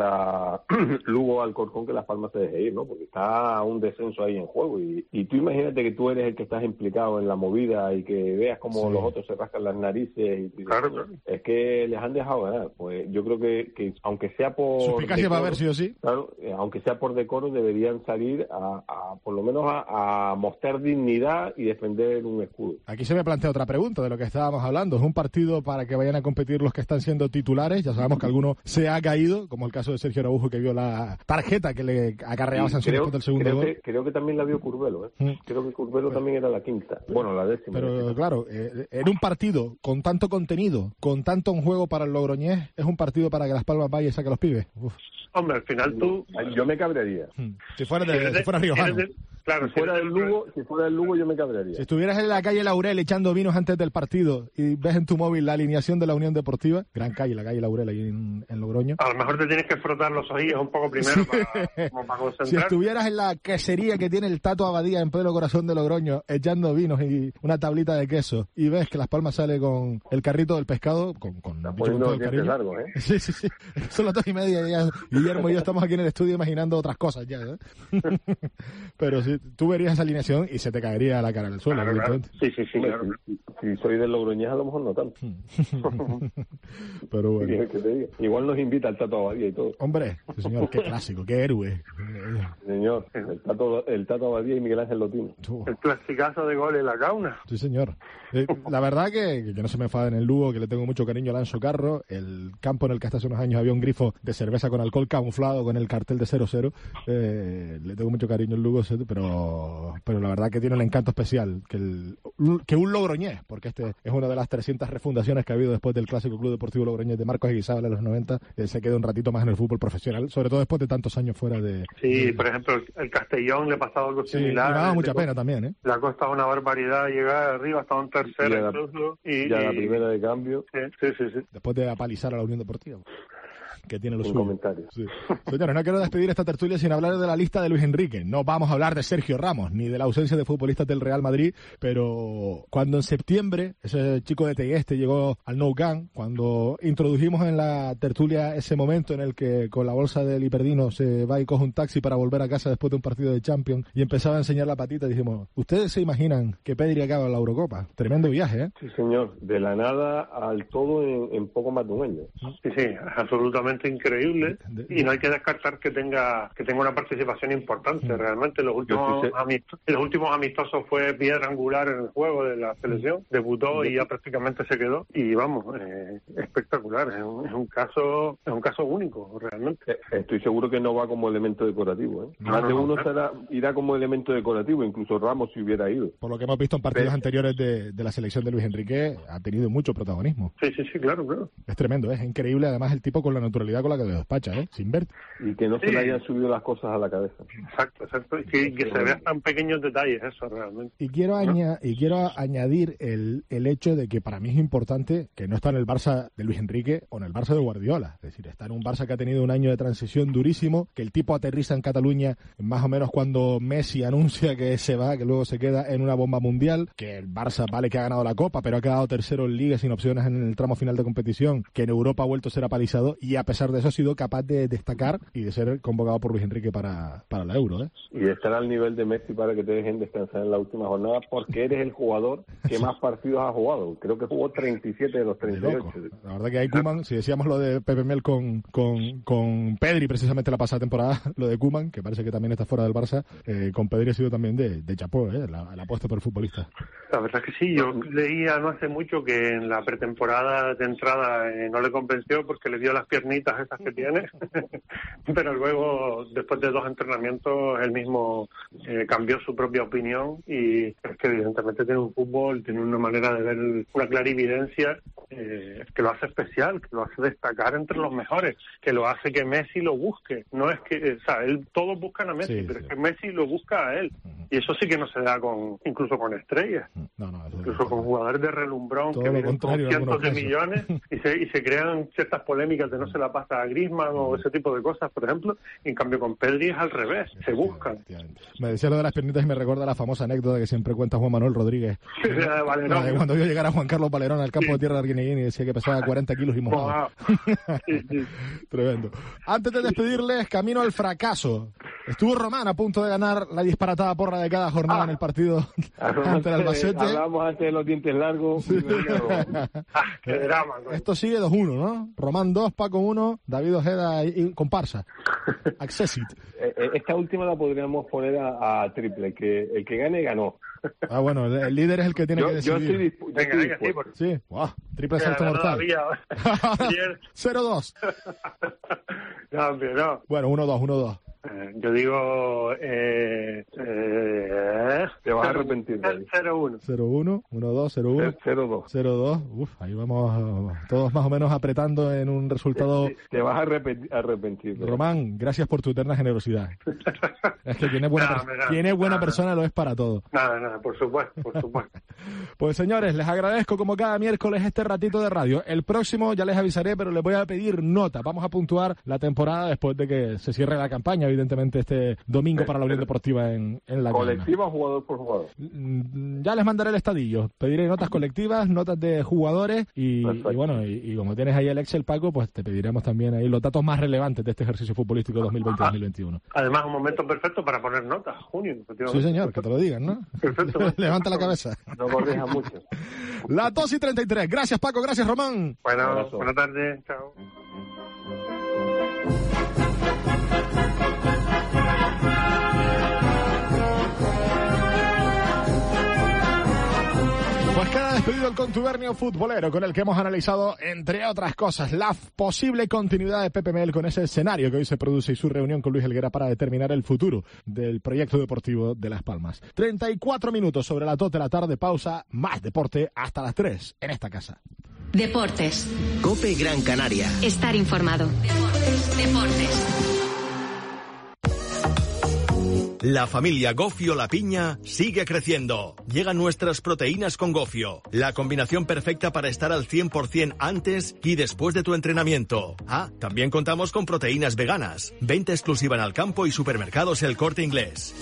Lugo Alcorcón que Las Palmas se deje ir, ¿no? Porque está un descenso ahí en juego y tú imagínate que tú eres el que estás implicado en la movida y que veas cómo los otros se rascan las narices y claro. Es que les han dejado ganar. Pues yo creo que aunque sea por suspicacia va a haber sí o sí. Claro, aunque sea por decoro deberían salir a por lo menos a mostrar dignidad y defender un escudo. Aquí se me plantea otra pregunta de lo que estábamos hablando. ¿Es un partido para que vayan a competir los que están siendo titulares? Ya sabemos que alguno se ha caído, como el caso de Sergio Araujo, que vio la tarjeta que le acarreaba sanción después del segundo gol. Creo que también la vio Curbelo, ¿eh? Creo que Curbelo también era la quinta. Bueno, la décima. Pero claro, en un partido con tanto contenido, con tanto en juego para el Logroñés, es un partido para que Las Palmas vaya y saque a los pibes. Uf. Hombre, al final yo me cabrearía. Si fuera riojano. Claro, si fuera del Lugo yo me cabrearía. Si estuvieras en la calle Laurel echando vinos antes del partido y ves en tu móvil la alineación de la Unión Deportiva, gran calle, la calle Laurel ahí en Logroño. A lo mejor te tienes que frotar los ojillos un poco primero para concentrar. Si estuvieras en la quesería que tiene el Tato Abadía en pleno corazón de Logroño echando vinos y una tablita de queso y ves que Las Palmas sale con el carrito del pescado, con todo el cariño. Largo, ¿eh? Sí. Son las 2:30 ya. Guillermo y yo estamos aquí en el estudio imaginando otras cosas ya, ¿eh? Pero sí, tú verías esa alineación y se te caería la cara en el suelo. Claro. Sí, claro. Si soy del Logroñés a lo mejor no tanto. Pero bueno. Igual nos invita el Tato Abadía y todo. Hombre, sí, señor, qué clásico, qué héroe. Señor, el Tato Abadía y Miguel Ángel Lotino. El clasicazo de gol en la Gauna. Sí, señor. La verdad que no se me enfada en el Lugo, que le tengo mucho cariño a Lanzo Carro. El campo en el que hasta hace unos años había un grifo de cerveza con alcohol camuflado con el cartel de 0-0. Le tengo mucho cariño al Lugo, pero la verdad que tiene un encanto especial que un logroñés, porque este es una de las 300 refundaciones que ha habido después del clásico Club Deportivo Logroñés de Marcos Eguizábal en los 90, se queda un ratito más en el fútbol profesional, sobre todo después de tantos años fuera de... Sí, por ejemplo, el Castellón le ha pasado algo similar. Me ha dado mucha pena también, ¿eh? Le ha costado una barbaridad llegar arriba, hasta un tercero incluso. La primera de cambio. Sí. Después de apalizar a la Unión Deportiva, que tiene los comentarios. Sí. Señores, no quiero despedir esta tertulia sin hablar de la lista de Luis Enrique. No vamos a hablar de Sergio Ramos ni de la ausencia de futbolistas del Real Madrid, pero cuando en septiembre ese chico de Tegueste llegó al Nou Camp, cuando introdujimos en la tertulia ese momento en el que con la bolsa del Hiperdino se va y coge un taxi para volver a casa después de un partido de Champions y empezaba a enseñar la patita, dijimos, ¿ustedes se imaginan que Pedri acaba en la Eurocopa? Tremendo viaje, ¿eh? Sí, señor. De la nada al todo en poco más de un año. Sí, absolutamente increíble y no hay que descartar que tenga una participación importante. Realmente los últimos amistosos fue piedra angular en el juego de la selección, debutó y ya prácticamente se quedó y vamos, espectacular, es un caso único realmente. Estoy seguro que no va como elemento decorativo, ¿eh? Más de uno irá como elemento decorativo, incluso Ramos si hubiera ido. Por lo que hemos visto en partidos anteriores de la selección de Luis Enrique, ha tenido mucho protagonismo. Sí, claro. Es tremendo, es increíble además el tipo con la naturalidad con la que lo despacha, sin ver. Y que no se le hayan subido las cosas a la cabeza. Exacto. Que se vean tan pequeños detalles, eso realmente. Y quiero añadir el hecho de que para mí es importante que no está en el Barça de Luis Enrique o en el Barça de Guardiola. Es decir, está en un Barça que ha tenido un año de transición durísimo, que el tipo aterriza en Cataluña más o menos cuando Messi anuncia que se va, que luego se queda en una bomba mundial, que el Barça vale que ha ganado la Copa, pero ha quedado tercero en Liga sin opciones en el tramo final de competición, que en Europa ha vuelto a ser apalizado y a pesar pesar de eso ha sido capaz de destacar y de ser convocado por Luis Enrique para la Euro, ¿eh? Y de estar al nivel de Messi para que te dejen descansar en la última jornada, porque eres el jugador que más partidos ha jugado. Creo que jugó 37 de los 38. La verdad que hay Koeman, si decíamos lo de Pepe Mel con Pedri precisamente la pasada temporada, lo de Koeman, que parece que también está fuera del Barça, con Pedri ha sido también de chapó, la apuesta por el futbolista. La verdad es que sí, yo leía no hace mucho que en la pretemporada de entrada no le convenció porque le dio las piernitas esas que tiene, pero luego, después de 2 entrenamientos, él mismo cambió su propia opinión y es que evidentemente tiene un fútbol, tiene una manera de ver, una clarividencia que lo hace especial, que lo hace destacar entre los mejores, que lo hace que Messi lo busque. No es que, todos buscan a Messi, pero es que Messi lo busca a él. Y eso sí que no se da incluso con estrellas. Incluso con jugadores de relumbrón que vienen con cientos de millones y se crean ciertas polémicas de no se la pasa a Griezmann o ese tipo de cosas, por ejemplo. Y en cambio con Pedri es al revés, se buscan. Me decía lo de las piernitas y me recuerda la famosa anécdota que siempre cuenta Juan Manuel Rodríguez. De cuando vio llegar a Juan Carlos Valerón al campo de tierra de Arguineguín y decía que pesaba 40 kilos y mojado. Tremendo. Antes de despedirles, camino al fracaso. Estuvo Román a punto de ganar la disparatada porra de cada jornada en el partido ante el Albacete. Hablábamos antes de los dientes largos. Qué drama. Esto sigue 2-1, ¿no? Román 2, Paco 1, David Ojeda y comparsa. Accessit. Esta última la podríamos poner a triple, que el que gane, ganó. Bueno, el líder es el que tiene que decidir. Venga, sí. Wow, triple salto mortal. 0-2. No. Bueno, 1-2. Yo digo... te vas a arrepentir. 0-1. 0-1, 1-2, 0-1. 0-2. Ahí vamos todos más o menos apretando en un resultado... Te vas a arrepentir. Román, gracias por tu eterna generosidad. Es que tiene buena persona, lo es para todo. Nada, por supuesto. Pues señores, les agradezco como cada miércoles este ratito de radio. El próximo ya les avisaré, pero les voy a pedir nota. Vamos a puntuar la temporada después de que se cierre la campaña, evidentemente este domingo para la Unión Deportiva en la ¿Colectiva o jugador por jugador? Ya les mandaré el estadillo. Pediré notas colectivas, notas de jugadores y bueno, y como tienes ahí el Excel, Paco, pues te pediremos también ahí los datos más relevantes de este ejercicio futbolístico 2020-2021. Además, un momento perfecto para poner notas, junio. Sí, señor, que te lo digan, ¿no? Perfecto. Levanta la cabeza. No corrija mucho. La 2:33. Gracias, Paco. Gracias, Román. Bueno, buenas tardes. Chao. Pues queda despedido el contubernio futbolero con el que hemos analizado, entre otras cosas, la posible continuidad de Pepe Mel con ese escenario que hoy se produce y su reunión con Luis Helguera para determinar el futuro del proyecto deportivo de Las Palmas. 34 minutos sobre las 2 de la tarde, pausa, más deporte hasta las 3 en esta casa. Deportes. COPE Gran Canaria. Estar informado. Deportes. La familia Gofio La Piña sigue creciendo. Llegan nuestras proteínas con Gofio, la combinación perfecta para estar al 100% antes y después de tu entrenamiento. También contamos con proteínas veganas. Venta exclusiva en Alcampo y supermercados El Corte Inglés.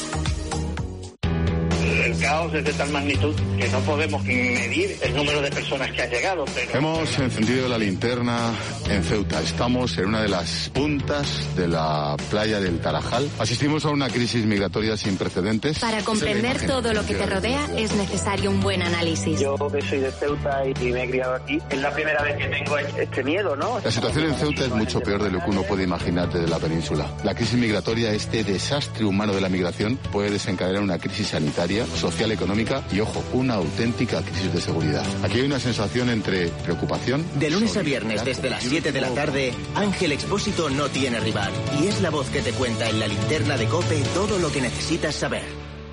El caos es de tal magnitud que no podemos medir el número de personas que han llegado. Pero... Hemos encendido la linterna en Ceuta. Estamos en una de las puntas de la playa del Tarajal. Asistimos a una crisis migratoria sin precedentes. Para comprender todo lo que te rodea es necesario un buen análisis. Yo soy de Ceuta y me he criado aquí. Es la primera vez que tengo este miedo, ¿no? La situación en Ceuta es mucho peor de lo que uno puede imaginar desde la península. La crisis migratoria, este desastre humano de la migración, puede desencadenar una crisis sanitaria, social, económica y, ojo, una auténtica crisis de seguridad. Aquí hay una sensación entre preocupación... De lunes a viernes desde las 7 de la tarde, Ángel Expósito no tiene rival y es la voz que te cuenta en la linterna de COPE todo lo que necesitas saber.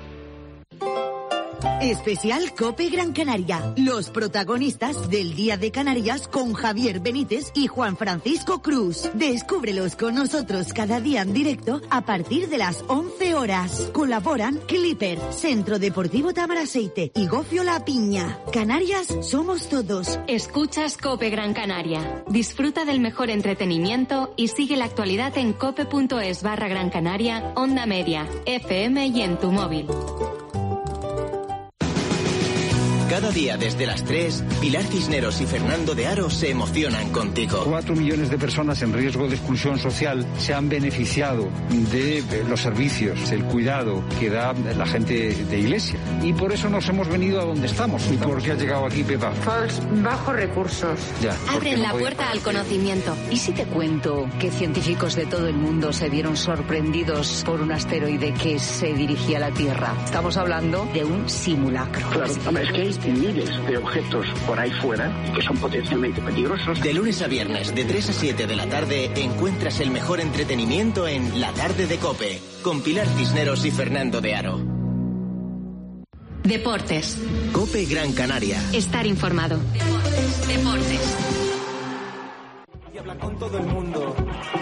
Especial COPE Gran Canaria. Los protagonistas del Día de Canarias con Javier Benítez y Juan Francisco Cruz. Descúbrelos con nosotros cada día en directo a partir de las 11 horas. Colaboran Clipper, Centro Deportivo Tamaraceite y Gofio La Piña. Canarias somos todos. Escuchas COPE Gran Canaria. Disfruta del mejor entretenimiento y sigue la actualidad en cope.es/Gran Canaria, Onda Media, FM y en tu móvil. Cada día desde las 3, Pilar Cisneros y Fernando de Aro se emocionan contigo. 4 millones de personas en riesgo de exclusión social se han beneficiado de los servicios, el cuidado que da la gente de Iglesia. Y por eso nos hemos venido a donde estamos. ¿Y por qué ha llegado aquí Pepa? Bajos recursos. Ya. Abren la puerta al conocimiento. ¿Y si te cuento que científicos de todo el mundo se vieron sorprendidos por un asteroide que se dirigía a la Tierra? Estamos hablando de un simulacro. Claro, es que hay miles de objetos por ahí fuera que son potencialmente peligrosos. De lunes a viernes, de 3 a 7 de la tarde, encuentras el mejor entretenimiento en La Tarde de COPE, con Pilar Cisneros y Fernando de Aro. Deportes. COPE Gran Canaria. Estar informado. Deportes. Y habla con todo el mundo.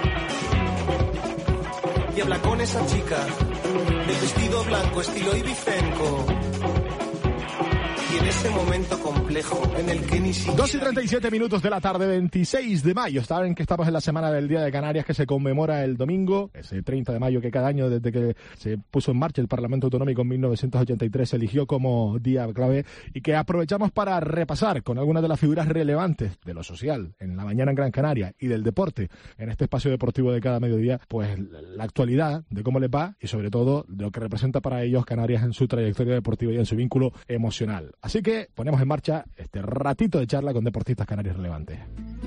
Y habla con esa chica de vestido blanco estilo ibicenco. Y en ese momento complejo en el que ni siquiera... 2:37 de la tarde, 26 de mayo. Saben que estamos en la semana del Día de Canarias, que se conmemora el domingo, ese 30 de mayo que cada año desde que se puso en marcha el Parlamento Autonómico en 1983 se eligió como día clave, y que aprovechamos para repasar con algunas de las figuras relevantes de lo social en la mañana en Gran Canaria y del deporte en este espacio deportivo de cada mediodía, pues la actualidad de cómo les va y sobre todo de lo que representa para ellos Canarias en su trayectoria deportiva y en su vínculo emocional. Así que ponemos en marcha este ratito de charla con deportistas canarios relevantes.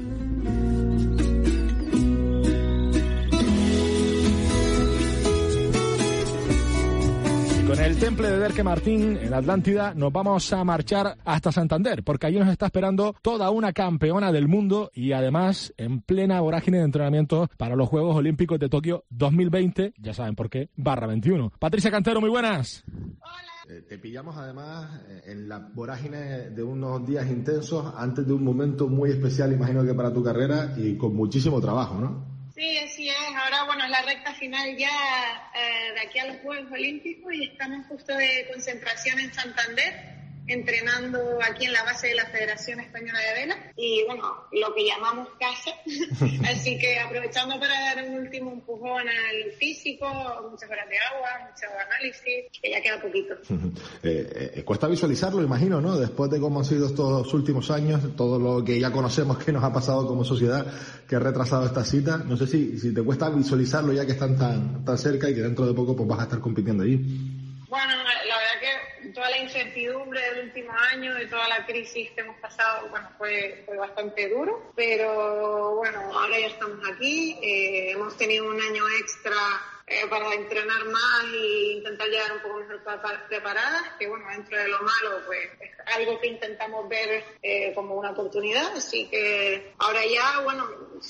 Y con el temple de Derque Martín en Atlántida nos vamos a marchar hasta Santander, porque allí nos está esperando toda una campeona del mundo y además en plena vorágine de entrenamiento para los Juegos Olímpicos de Tokio 2020, ya saben por qué, /21. Patricia Cantero, muy buenas. Te pillamos además en la vorágine de unos días intensos antes de un momento muy especial, imagino que para tu carrera, y con muchísimo trabajo, ¿no? Sí, así es. Ahora, bueno, es la recta final ya de aquí a los Juegos Olímpicos y estamos justo de concentración en Santander, entrenando aquí en la base de la Federación Española de Vela y, bueno, lo que llamamos casa. Así que aprovechando para dar un último empujón al físico, muchas horas de agua, mucho análisis, que ya queda poquito. Cuesta visualizarlo, imagino, ¿no? Después de cómo han sido estos últimos años, todo lo que ya conocemos que nos ha pasado como sociedad, que ha retrasado esta cita. No sé si te cuesta visualizarlo ya que están tan cerca y que dentro de poco pues vas a estar compitiendo allí. Bueno, la verdad que toda la incertidumbre del último año, de toda la crisis que hemos pasado, bueno, fue bastante duro, pero bueno, ahora ya estamos aquí, hemos tenido un año extra para entrenar más e intentar llegar un poco mejor preparadas, que bueno, dentro de lo malo, pues es algo que intentamos ver como una oportunidad, así que ahora ya, bueno,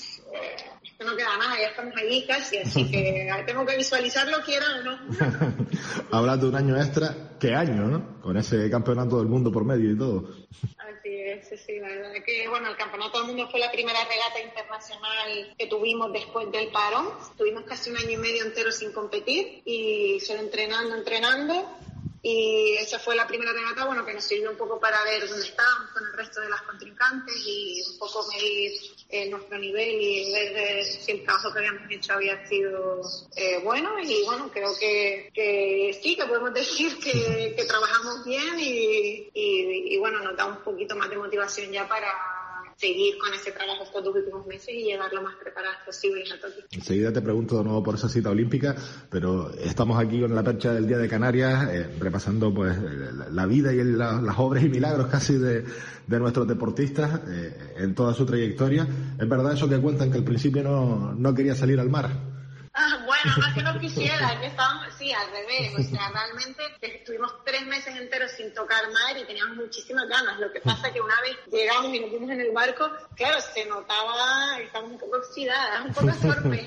no queda nada, ya estamos allí casi, así que tengo que visualizarlo, quiera o no. Hablas de un año extra, ¿qué año, no? Con ese campeonato del mundo por medio y todo. Así es, sí, la verdad que, bueno, el campeonato del mundo fue la primera regata internacional que tuvimos después del parón. Tuvimos casi un año y medio entero sin competir y solo entrenando. Y esa fue la primera regata, bueno, que nos sirvió un poco para ver dónde estábamos con el resto de las contrincantes y un poco medir nuestro nivel y ver si el trabajo que habíamos hecho había sido bueno. Y bueno, creo que sí, que podemos decir que trabajamos bien y bueno, nos da un poquito más de motivación ya para seguir con ese trabajo estos 2 últimos meses y llegar lo más preparados posible a Tokio. Enseguida te pregunto de nuevo por esa cita olímpica, pero estamos aquí con la percha del Día de Canarias, repasando pues la vida y las obras y milagros casi de nuestros deportistas en toda su trayectoria. ¿Es verdad eso que cuentan, que al principio no quería salir al mar? Bueno, no es que no quisiera, que estábamos, sí, al revés, o sea, realmente estuvimos 3 meses enteros sin tocar mar y teníamos muchísimas ganas. Lo que pasa es que una vez llegamos y nos vimos en el barco, claro, se notaba, estábamos un poco oxidadas, un poco torpes.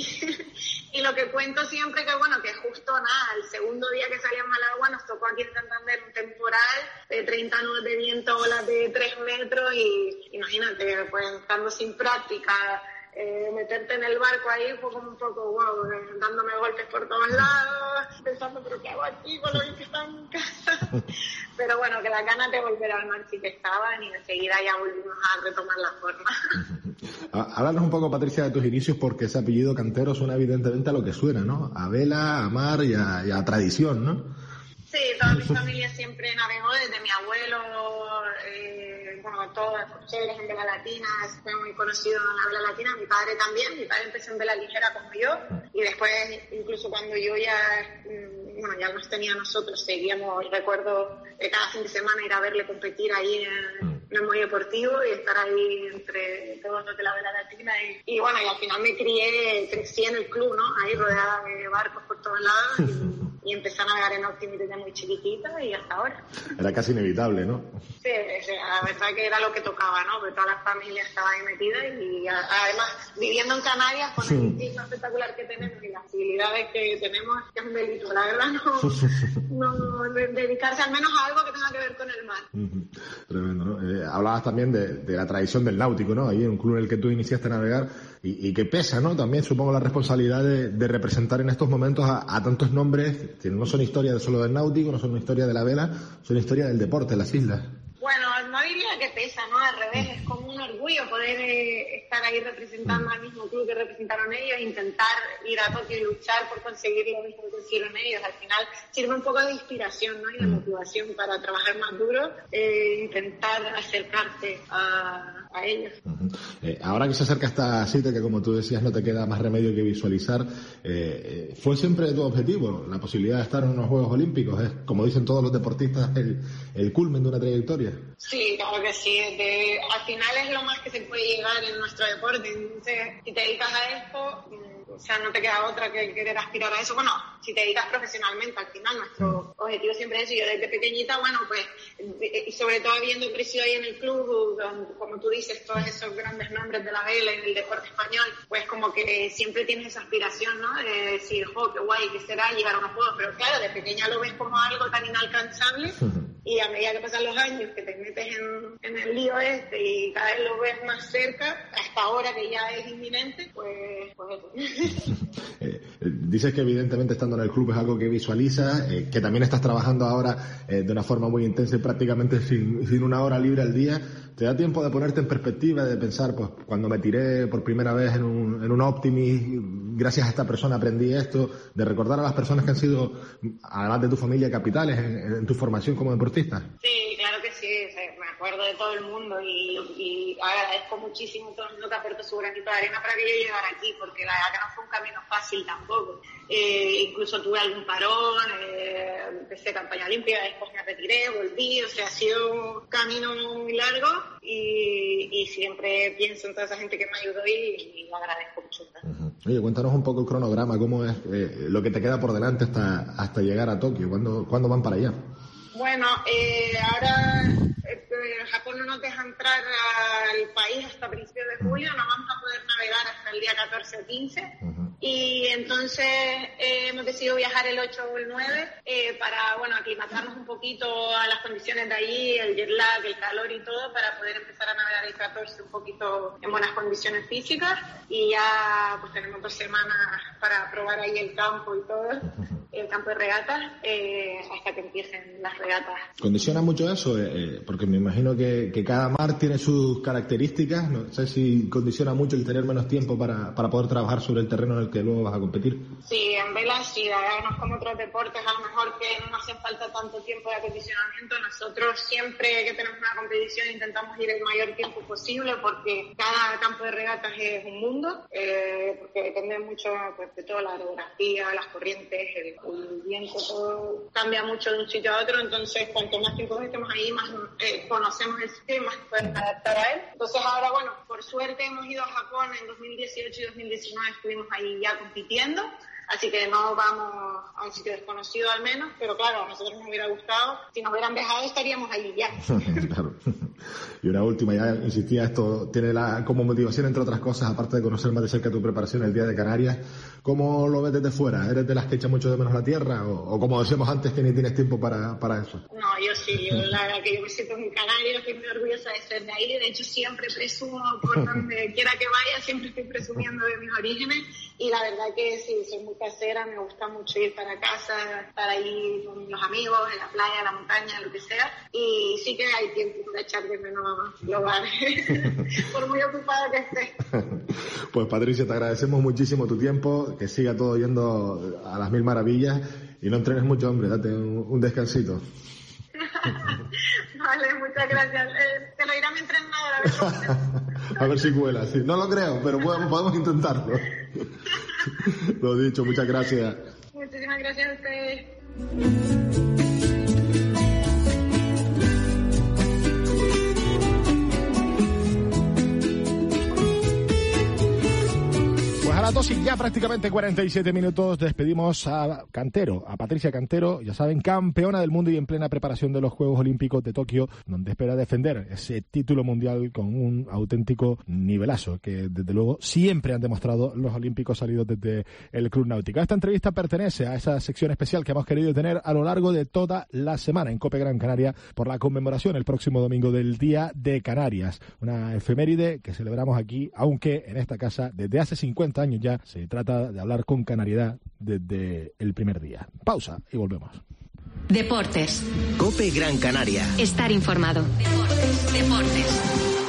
Y lo que cuento siempre que, bueno, que justo nada, el segundo día que salíamos al agua nos tocó aquí en Santander un temporal de 30 nudos de viento, olas de 3 metros y imagínate, pues estando sin práctica, meterte en el barco ahí fue como un poco wow, dándome golpes por todos lados, pensando, pero ¿qué hago aquí con lo que estaba en mi casa? Pero bueno, que las ganas de volver al mar sí que estaban y enseguida ya volvimos a retomar la forma. Háblanos un poco, Patricia, de tus inicios, porque ese apellido Cantero suena evidentemente a lo que suena, ¿no? A vela, a mar y a tradición, ¿no? Sí, toda mi familia siempre navegó, desde mi abuelo, todos los chéveres en vela latina, fue muy conocido en la vela latina, mi padre también, mi padre empezó en vela ligera como yo, y después, incluso cuando yo ya nos tenía nosotros, seguíamos, recuerdo de cada fin de semana ir a verle competir ahí en el muelle deportivo y estar ahí entre todos los de la vela latina, y al final crecí en el club, ¿no? Ahí rodeada de barcos por todos lados, y empecé a navegar en Optimi desde muy chiquitita y hasta ahora. Era casi inevitable, ¿no? Sí, la verdad que era lo que tocaba, ¿no? Porque toda la familia estaba ahí metida y además viviendo en Canarias con el clima espectacular que tenemos y las posibilidades que tenemos, que es un delito, la verdad, no dedicarse al menos a algo que tenga que ver con el mar. Tremendo, ¿no? Hablabas también de la tradición del náutico, ¿no? Ahí en un club en el que tú iniciaste a navegar y que pesa, ¿no? También supongo la responsabilidad de representar en estos momentos a tantos nombres que no son historia solo del náutico, no son una historia de la vela, son historia del deporte en las islas. Bueno, no diría que pesa, ¿no? Al revés, es como un orgullo poder estar ahí representando al mismo club que representaron ellos, intentar ir a Tokio y luchar por conseguir lo mismo que hicieron ellos. Al final sirve un poco de inspiración, ¿no? Y de motivación para trabajar más duro, intentar acercarte a ellos. Ahora que se acerca esta cita, que como tú decías no te queda más remedio que visualizar, ¿fue siempre tu objetivo la posibilidad de estar en unos Juegos Olímpicos? Es, como dicen todos los deportistas, el culmen de una trayectoria. Sí, claro que sí. Al final es lo más que se puede llegar en nuestro deporte. Entonces, si te dedicas a esto, no te queda otra que querer aspirar a eso. Bueno, si te dedicas profesionalmente, al final nuestro objetivo siempre es eso. Yo desde pequeñita, y sobre todo habiendo crecido ahí en el club, como tú dices, todos esos grandes nombres de la vela y del deporte español, pues como que siempre tienes esa aspiración, ¿no? De decir, qué guay, ¿qué será llegar a unos juegos? Pero claro, de pequeña lo ves como algo tan inalcanzable y a medida que pasan los años, que te metes en el lío y cada vez lo ves más cerca, hasta ahora que ya es inminente, pues eso. Dices que evidentemente estando en el club es algo que visualizas, que también estás trabajando ahora de una forma muy intensa y prácticamente sin una hora libre al día. ¿Te da tiempo de ponerte en perspectiva, de pensar, pues cuando me tiré por primera vez en un Optimi, gracias a esta persona aprendí esto, de recordar a las personas que han sido, además de tu familia, capitales en tu formación como deportista? Sí, claro que sí, me acuerdo de todo el mundo y agradezco muchísimo a todo el mundo que aportó su granito de arena para que yo llegara aquí, porque la verdad que no fue un camino fácil tampoco. Incluso tuve algún parón, empecé campaña olímpica, después me retiré, volví, ha sido un camino muy largo y siempre pienso en toda esa gente que me ayudó y lo agradezco mucho. Oye, cuéntanos un poco el cronograma, cómo es lo que te queda por delante hasta llegar a Tokio, ¿cuándo van para allá? Bueno, ahora Japón no nos deja entrar al país hasta principios de julio, no vamos a poder navegar hasta el día 14 o 15. Y entonces hemos decidido viajar el 8 o el 9 para, aclimatarnos un poquito a las condiciones de allí, el jet lag, el calor y todo, para poder empezar a navegar el 14 un poquito en buenas condiciones físicas. Y ya pues tenemos 2 semanas para probar ahí el campo y todo, el campo de regatas, hasta que empiecen las regatas. ¿Condiciona mucho eso? Porque me imagino que cada mar tiene sus características. No sé si condiciona mucho el tener menos tiempo para poder trabajar sobre el terreno en el que luego vas a competir. Sí, en vela sí, la verdad no es como otros deportes, a lo mejor que no nos hace falta tanto tiempo de acondicionamiento. Nosotros siempre que tenemos una competición intentamos ir el mayor tiempo posible, porque cada campo de regatas es un mundo, porque depende mucho de toda la orografía, las corrientes, el viento, todo cambia mucho de un sitio a otro. Entonces cuanto más tiempo estemos ahí, más conocemos el sistema, más podemos adaptar a él. Entonces ahora, por suerte hemos ido a Japón en 2018 y 2019, estuvimos ahí ya compitiendo, así que no vamos a un sitio desconocido al menos, pero claro, a nosotros nos hubiera gustado, si nos hubieran dejado estaríamos ahí ya. Claro. Y una última, ya insistía, esto tiene como motivación, entre otras cosas, aparte de conocer más de cerca tu preparación el Día de Canarias, ¿cómo lo ves desde fuera? ¿Eres de las que echa mucho de menos la tierra? ¿O como decíamos antes, que ni tienes tiempo para eso? No, yo sí, la verdad que yo me siento muy canaria, estoy muy orgullosa de ser de ahí, de hecho siempre presumo, por donde quiera que vaya, siempre estoy presumiendo de mis orígenes, y la verdad que sí, soy muy casera, me gusta mucho ir para casa, estar ahí con los amigos, en la playa, en la montaña, lo que sea, y sí que hay tiempo para echar de menos lo vale, por muy ocupada que esté. Pues Patricia, te agradecemos muchísimo tu tiempo, que siga todo yendo a las mil maravillas, no entrenes mucho, hombre, date un descansito. Vale, muchas gracias. Te lo dirá mi entrenador. A ver si cuela, sí. No lo creo, pero podemos intentarlo. Lo dicho, muchas gracias. Muchísimas gracias a ustedes. A las 2 y ya prácticamente 47 minutos despedimos a Cantero, a Patricia Cantero, ya saben, campeona del mundo y en plena preparación de los Juegos Olímpicos de Tokio, donde espera defender ese título mundial con un auténtico nivelazo que desde luego siempre han demostrado los olímpicos salidos desde el Club Náutico. Esta entrevista pertenece a esa sección especial que hemos querido tener a lo largo de toda la semana en COPE Gran Canaria por la conmemoración el próximo domingo del Día de Canarias, una efeméride que celebramos aquí, aunque en esta casa desde hace 50 años ya se trata de hablar con canariedad desde el primer día. Pausa y volvemos. Deportes. COPE Gran Canaria. Estar informado. Deportes.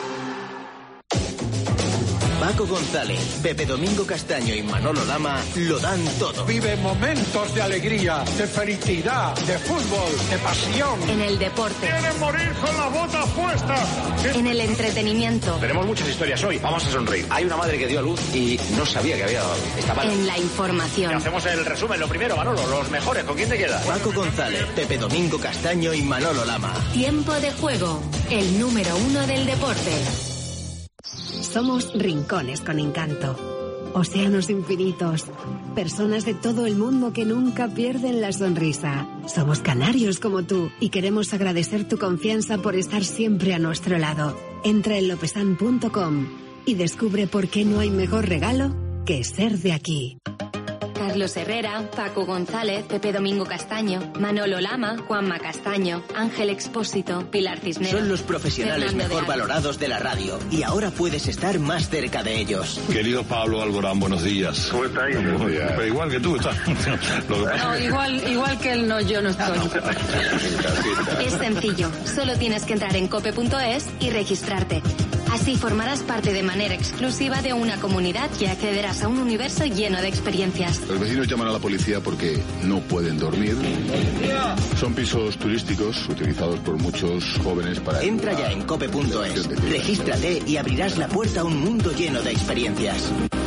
Paco González, Pepe Domingo Castaño y Manolo Lama lo dan todo. Vive momentos de alegría, de felicidad, de fútbol, de pasión. En el deporte. ¡Quieren morir con la bota puesta! En el entretenimiento. Tenemos muchas historias hoy, vamos a sonreír. Hay una madre que dio a luz y no sabía que estaba... En la información. Hacemos el resumen, lo primero, Manolo, los mejores, ¿con quién te quedas? Paco González, Pepe Domingo Castaño y Manolo Lama. Tiempo de juego, el número 1 del deporte. Somos rincones con encanto, océanos infinitos, personas de todo el mundo que nunca pierden la sonrisa. Somos canarios como tú y queremos agradecer tu confianza por estar siempre a nuestro lado. Entra en lopesan.com y descubre por qué no hay mejor regalo que ser de aquí. Carlos Herrera, Paco González, Pepe Domingo Castaño, Manolo Lama, Juanma Castaño, Ángel Expósito, Pilar Cisneros. Son los profesionales Fernando mejor valorados de la radio y ahora puedes estar más cerca de ellos. Querido Pablo Alborán, buenos días. ¿Cómo estáis? Pero igual que tú estás. No, igual que él no, yo no estoy. Es sencillo, solo tienes que entrar en cope.es y registrarte. Así formarás parte de manera exclusiva de una comunidad y accederás a un universo lleno de experiencias. Los vecinos llaman a la policía porque no pueden dormir. Son pisos turísticos utilizados por muchos jóvenes para... Entra ya en cope.es, regístrate y abrirás la puerta a un mundo lleno de experiencias.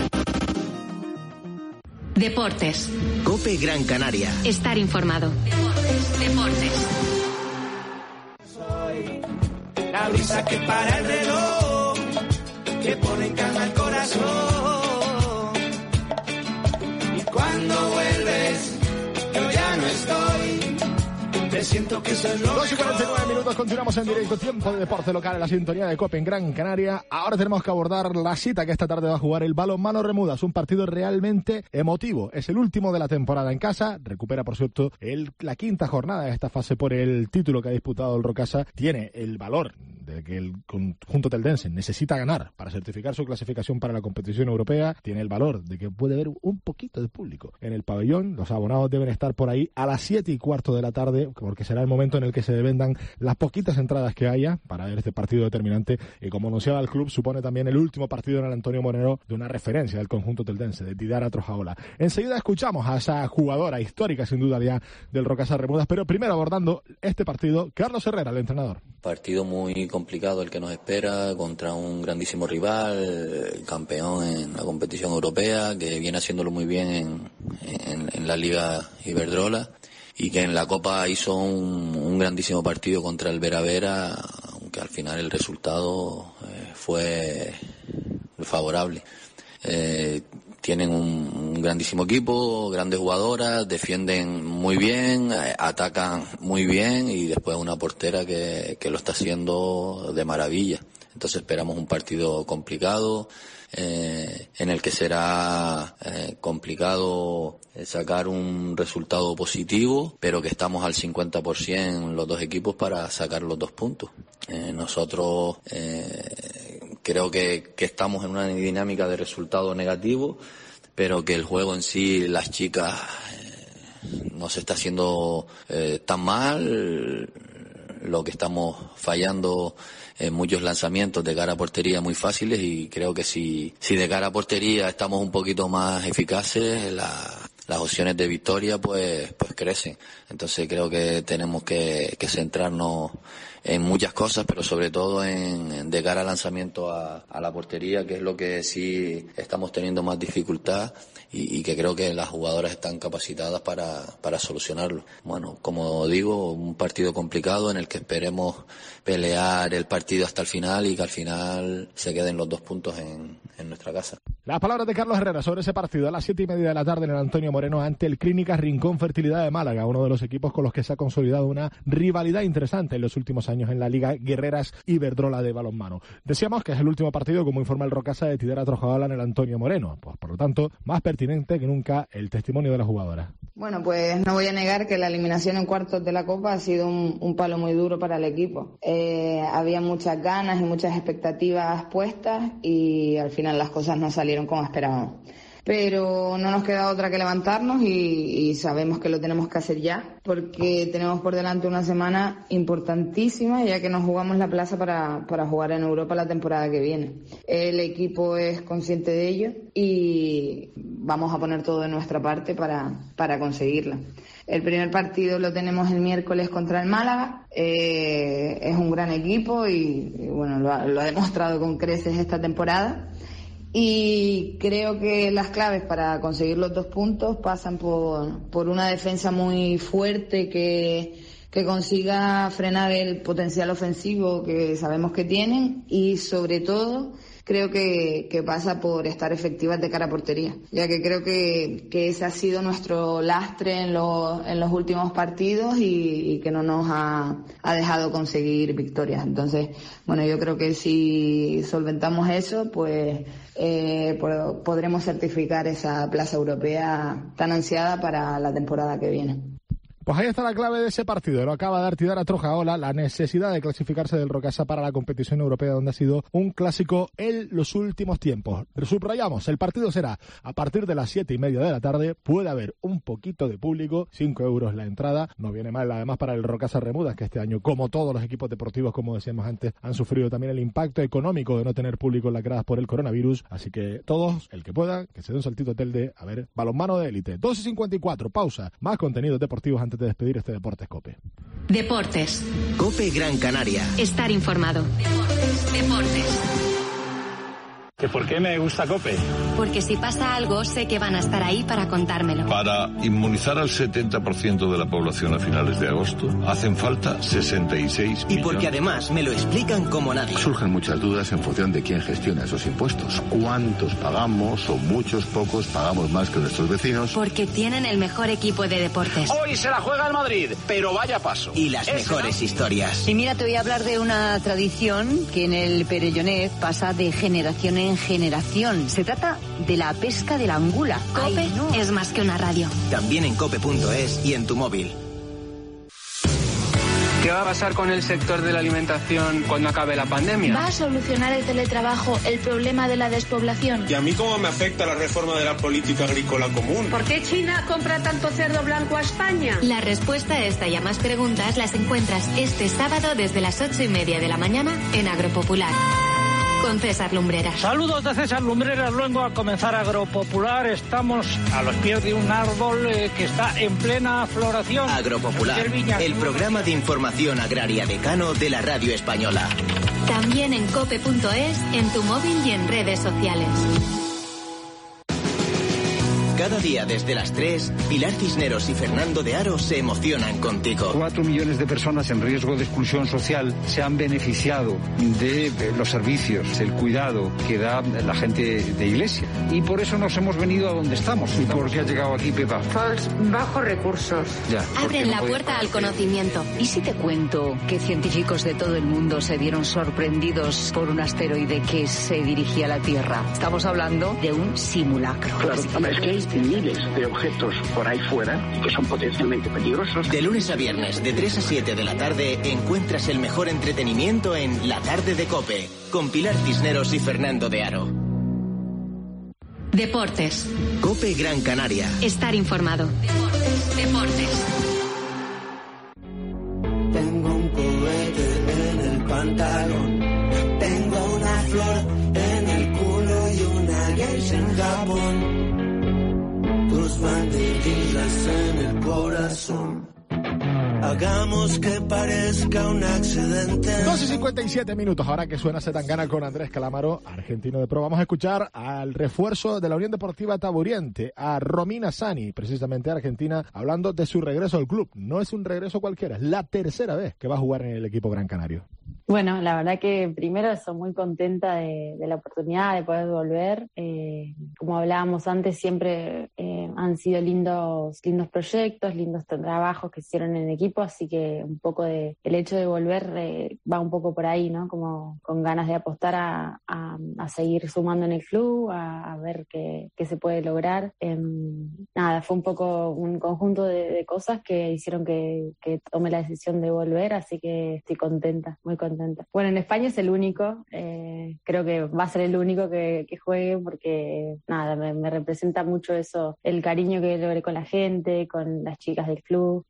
Deportes. COPE Gran Canaria. Estar informado. Deportes. La brisa que para el reloj, que pone en calma el corazón. Y cuando vuelves, yo ya no estoy. Te siento que eso es lo 2 y 49 minutos, continuamos en directo. Tiempo de deporte local en la sintonía de COPE en Gran Canaria. Ahora tenemos que abordar la cita que esta tarde va a jugar el Balonmano Remudas. Un partido realmente emotivo. Es el último de la temporada en casa. Recupera, por cierto, la quinta jornada de esta fase por el título que ha disputado el Rocasa. Tiene el valor de que el conjunto teldense necesita ganar para certificar su clasificación para la competición europea. Tiene el valor de que puede haber un poquito de público en el pabellón. Los abonados deben estar por ahí a las 7:15 de la tarde, porque será el momento en el que se vendan las poquitas entradas que haya para ver este partido determinante. Y como anunciaba el club, supone también el último partido en el Antonio Monero de una referencia del conjunto teldense, de Didara Trojaola. Enseguida escuchamos a esa jugadora histórica, sin duda ya, del Rocasa Remudas, pero primero abordando este partido, Carlos Herrera, el entrenador. Partido muy complicado el que nos espera contra un grandísimo rival, campeón en la competición europea, que viene haciéndolo muy bien en la Liga Iberdrola y que en la Copa hizo un grandísimo partido contra el Vera Vera, aunque al final el resultado fue favorable. Tienen un grandísimo equipo, grandes jugadoras, defienden muy bien, atacan muy bien y después una portera que lo está haciendo de maravilla. Entonces esperamos un partido complicado, en el que será complicado sacar un resultado positivo, pero que estamos al 50% los dos equipos para sacar los 2 puntos. Nosotros creo que estamos en una dinámica de resultado negativo, pero que el juego en sí, las chicas, no se está haciendo tan mal. Lo que estamos fallando en muchos lanzamientos de cara a portería muy fáciles, y creo que si de cara a portería estamos un poquito más eficaces, las opciones de victoria pues crecen. Entonces creo que tenemos que centrarnos en muchas cosas, pero sobre todo de cara al lanzamiento a la portería, que es lo que sí estamos teniendo más dificultad y que creo que las jugadoras están capacitadas para solucionarlo. Bueno, como digo, un partido complicado en el que esperemos pelear el partido hasta el final y que al final se queden los 2 puntos en nuestra casa. Las palabras de Carlos Herrera sobre ese partido a las 7:30 de la tarde en el Antonio Moreno ante el Clínicas Rincón Fertilidad de Málaga, uno de los equipos con los que se ha consolidado una rivalidad interesante en los últimos años en la Liga Guerreras Iberdrola de balonmano. Decíamos que es el último partido, como informa el Rocasa, de Tidera Trojaola en el Antonio Moreno. Pues por lo tanto, más pertinente que nunca el testimonio de la jugadora. Bueno, pues no voy a negar que la eliminación en cuartos de la Copa ha sido un palo muy duro para el equipo. Había muchas ganas y muchas expectativas puestas y al final las cosas no salieron como esperábamos. Pero no nos queda otra que levantarnos y sabemos que lo tenemos que hacer ya, porque tenemos por delante una semana importantísima, ya que nos jugamos la plaza para jugar en Europa la temporada que viene. El equipo es consciente de ello y vamos a poner todo de nuestra parte para conseguirla. El primer partido lo tenemos el miércoles contra el Málaga. Es un gran equipo y bueno, lo ha demostrado con creces esta temporada. Y creo que las claves para conseguir los 2 puntos pasan por una defensa muy fuerte que consiga frenar el potencial ofensivo que sabemos que tienen y sobre todo creo que pasa por estar efectivas de cara a portería, ya que creo que ese ha sido nuestro lastre en los últimos partidos y que no nos ha dejado conseguir victorias. Entonces, bueno, yo creo que si solventamos eso, pues podremos certificar esa plaza europea tan ansiada para la temporada que viene. Pues ahí está la clave de ese partido. Lo acaba de dar Tidera Trojaola, la necesidad de clasificarse del Rocasa para la competición europea, donde ha sido un clásico en los últimos tiempos. Subrayamos, el partido será a partir de las 7:30 de la tarde. Puede haber un poquito de público, 5 euros la entrada. No viene mal, además, para el Rocasa Remudas, que este año, como todos los equipos deportivos, como decíamos antes, han sufrido también el impacto económico de no tener público en las gradas por el coronavirus. Así que todos, el que pueda, que se dé un saltito a Telde a ver balonmano de élite. 2:54, pausa. Más contenidos deportivos antes de despedir este Deportes COPE. Deportes. COPE Gran Canaria. Estar informado. Deportes. ¿Que por qué me gusta COPE? Porque si pasa algo, sé que van a estar ahí para contármelo. Para inmunizar al 70% de la población a finales de agosto, hacen falta 66 millones. Y porque además me lo explican como nadie. Surgen muchas dudas en función de quién gestiona esos impuestos. ¿Cuántos pagamos o muchos, pocos pagamos más que nuestros vecinos? Porque tienen el mejor equipo de deportes. Hoy se la juega el Madrid, pero vaya paso. Y las mejores historias. Y mira, te voy a hablar de una tradición que en el Perellonet pasa de generación en generación. Se trata de la pesca de la angula. COPE es más que una radio. También en cope.es y en tu móvil. ¿Qué va a pasar con el sector de la alimentación cuando acabe la pandemia? ¿Va a solucionar el teletrabajo el problema de la despoblación? ¿Y a mí cómo me afecta la reforma de la política agrícola común? ¿Por qué China compra tanto cerdo blanco a España? La respuesta a esta y a más preguntas las encuentras este sábado desde las 8:30 de la mañana en Agropopular. Con César Lumbreras. Saludos de César Lumbreras, luego a comenzar Agropopular. Estamos a los pies de un árbol que está en plena floración. Agropopular, el programa de información agraria decano de la radio española. También en cope.es, en tu móvil y en redes sociales. Cada día desde las 3, Pilar Cisneros y Fernando de Aro se emocionan contigo. 4 millones de personas en riesgo de exclusión social se han beneficiado de los servicios, el cuidado que da la gente de Iglesia. Y por eso nos hemos venido a donde estamos. ¿Y por qué ha llegado aquí, Pepa? Bajos recursos. Ya, abren la puerta al conocimiento. ¿Y si te cuento que científicos de todo el mundo se vieron sorprendidos por un asteroide que se dirigía a la Tierra? Estamos hablando de un simulacro. Claro, es que hay miles de objetos por ahí fuera que son potencialmente peligrosos. De lunes a viernes, de 3 a 7 de la tarde, encuentras el mejor entretenimiento en La Tarde de COPE, con Pilar Cisneros y Fernando de Aro. Deportes. COPE Gran Canaria. Estar informado. Deportes. Tengo un cohete en el pantalón. Tengo una flor en el culo y una geisha en Japón. Tus bandejas corazón. Hagamos que parezca un accidente. 2:57. Ahora que suena Zetangana con Andrés Calamaro, argentino de pro. Vamos a escuchar al refuerzo de la Unión Deportiva Taburiente, a Romina Sani, precisamente Argentina, hablando de su regreso al club. No es un regreso cualquiera, es la tercera vez que va a jugar en el equipo Gran Canario. Bueno, la verdad que primero estoy muy contenta de la oportunidad de poder volver. Como hablábamos antes, siempre han sido lindos proyectos, lindos trabajos que hicieron en el equipo, así que un poco el hecho de volver va un poco por ahí, ¿no? Como con ganas de apostar a seguir sumando en el club, a ver qué se puede lograr. Nada, fue un poco un conjunto de cosas que hicieron que tome la decisión de volver, así que estoy contenta, muy contenta. Bueno, en España es el único, creo que va a ser el único que juegue porque nada, me representa mucho eso, el cariño que logré con la gente, con las chicas del club,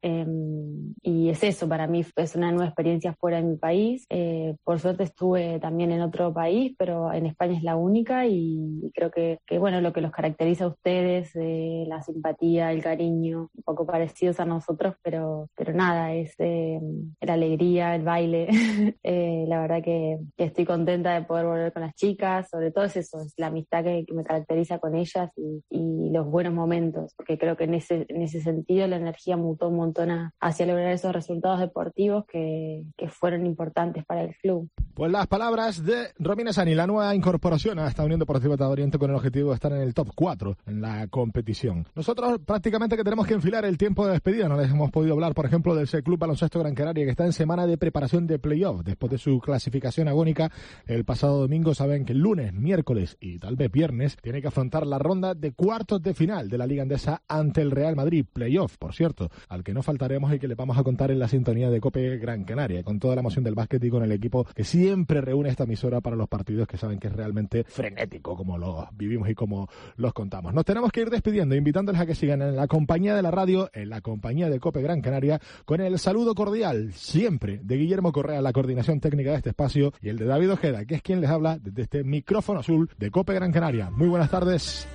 y es eso, para mí es una nueva experiencia fuera de mi país. Por suerte estuve también en otro país, pero en España es la única y creo que bueno, lo que los caracteriza a ustedes, la simpatía, el cariño, un poco parecidos a nosotros, pero nada, es la alegría, el baile. La verdad que estoy contenta de poder volver con las chicas, sobre todo es eso, es la amistad que me caracteriza con ellas y los buenos momentos, porque creo que en ese sentido la energía mutó un montón hacia lograr esos resultados deportivos que fueron importantes para el club. Pues las palabras de Romina Sani, la nueva incorporación a esta Unión Deportiva Taburiente con el objetivo de estar en el top 4 en la competición. Nosotros prácticamente que tenemos que enfilar el tiempo de despedida, no les hemos podido hablar, por ejemplo, del Club Baloncesto Gran Canaria, que está en semana de preparación de playoff, después de su clasificación agónica el pasado domingo. Saben que el lunes, miércoles y tal vez viernes tiene que afrontar la ronda de cuartos de final de la Liga Endesa ante el Real Madrid, playoff, por cierto, al que no faltaremos y que le vamos a contar en la sintonía de COPE Gran Canaria, con toda la emoción del básquet y con el equipo que siempre reúne esta emisora para los partidos que saben que es realmente frenético, como los vivimos y como los contamos. Nos tenemos que ir despidiendo, invitándoles a que sigan en la compañía de la radio, en la compañía de COPE Gran Canaria, con el saludo cordial, siempre, de Guillermo Correa, la coordinación técnica de este espacio, y el de David Ojeda, que es quien les habla desde este micrófono azul de COPE Gran Canaria. Muy buenas tardes.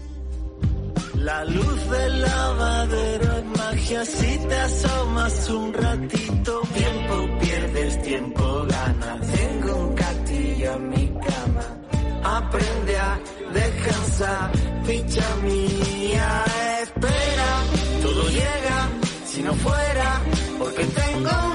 La luz del lavadero es magia, si te asomas un ratito, tiempo pierdes, tiempo ganas. Tengo un castillo en mi cama, aprende a descansar, ficha mía, espera, todo llega, si no fuera, porque tengo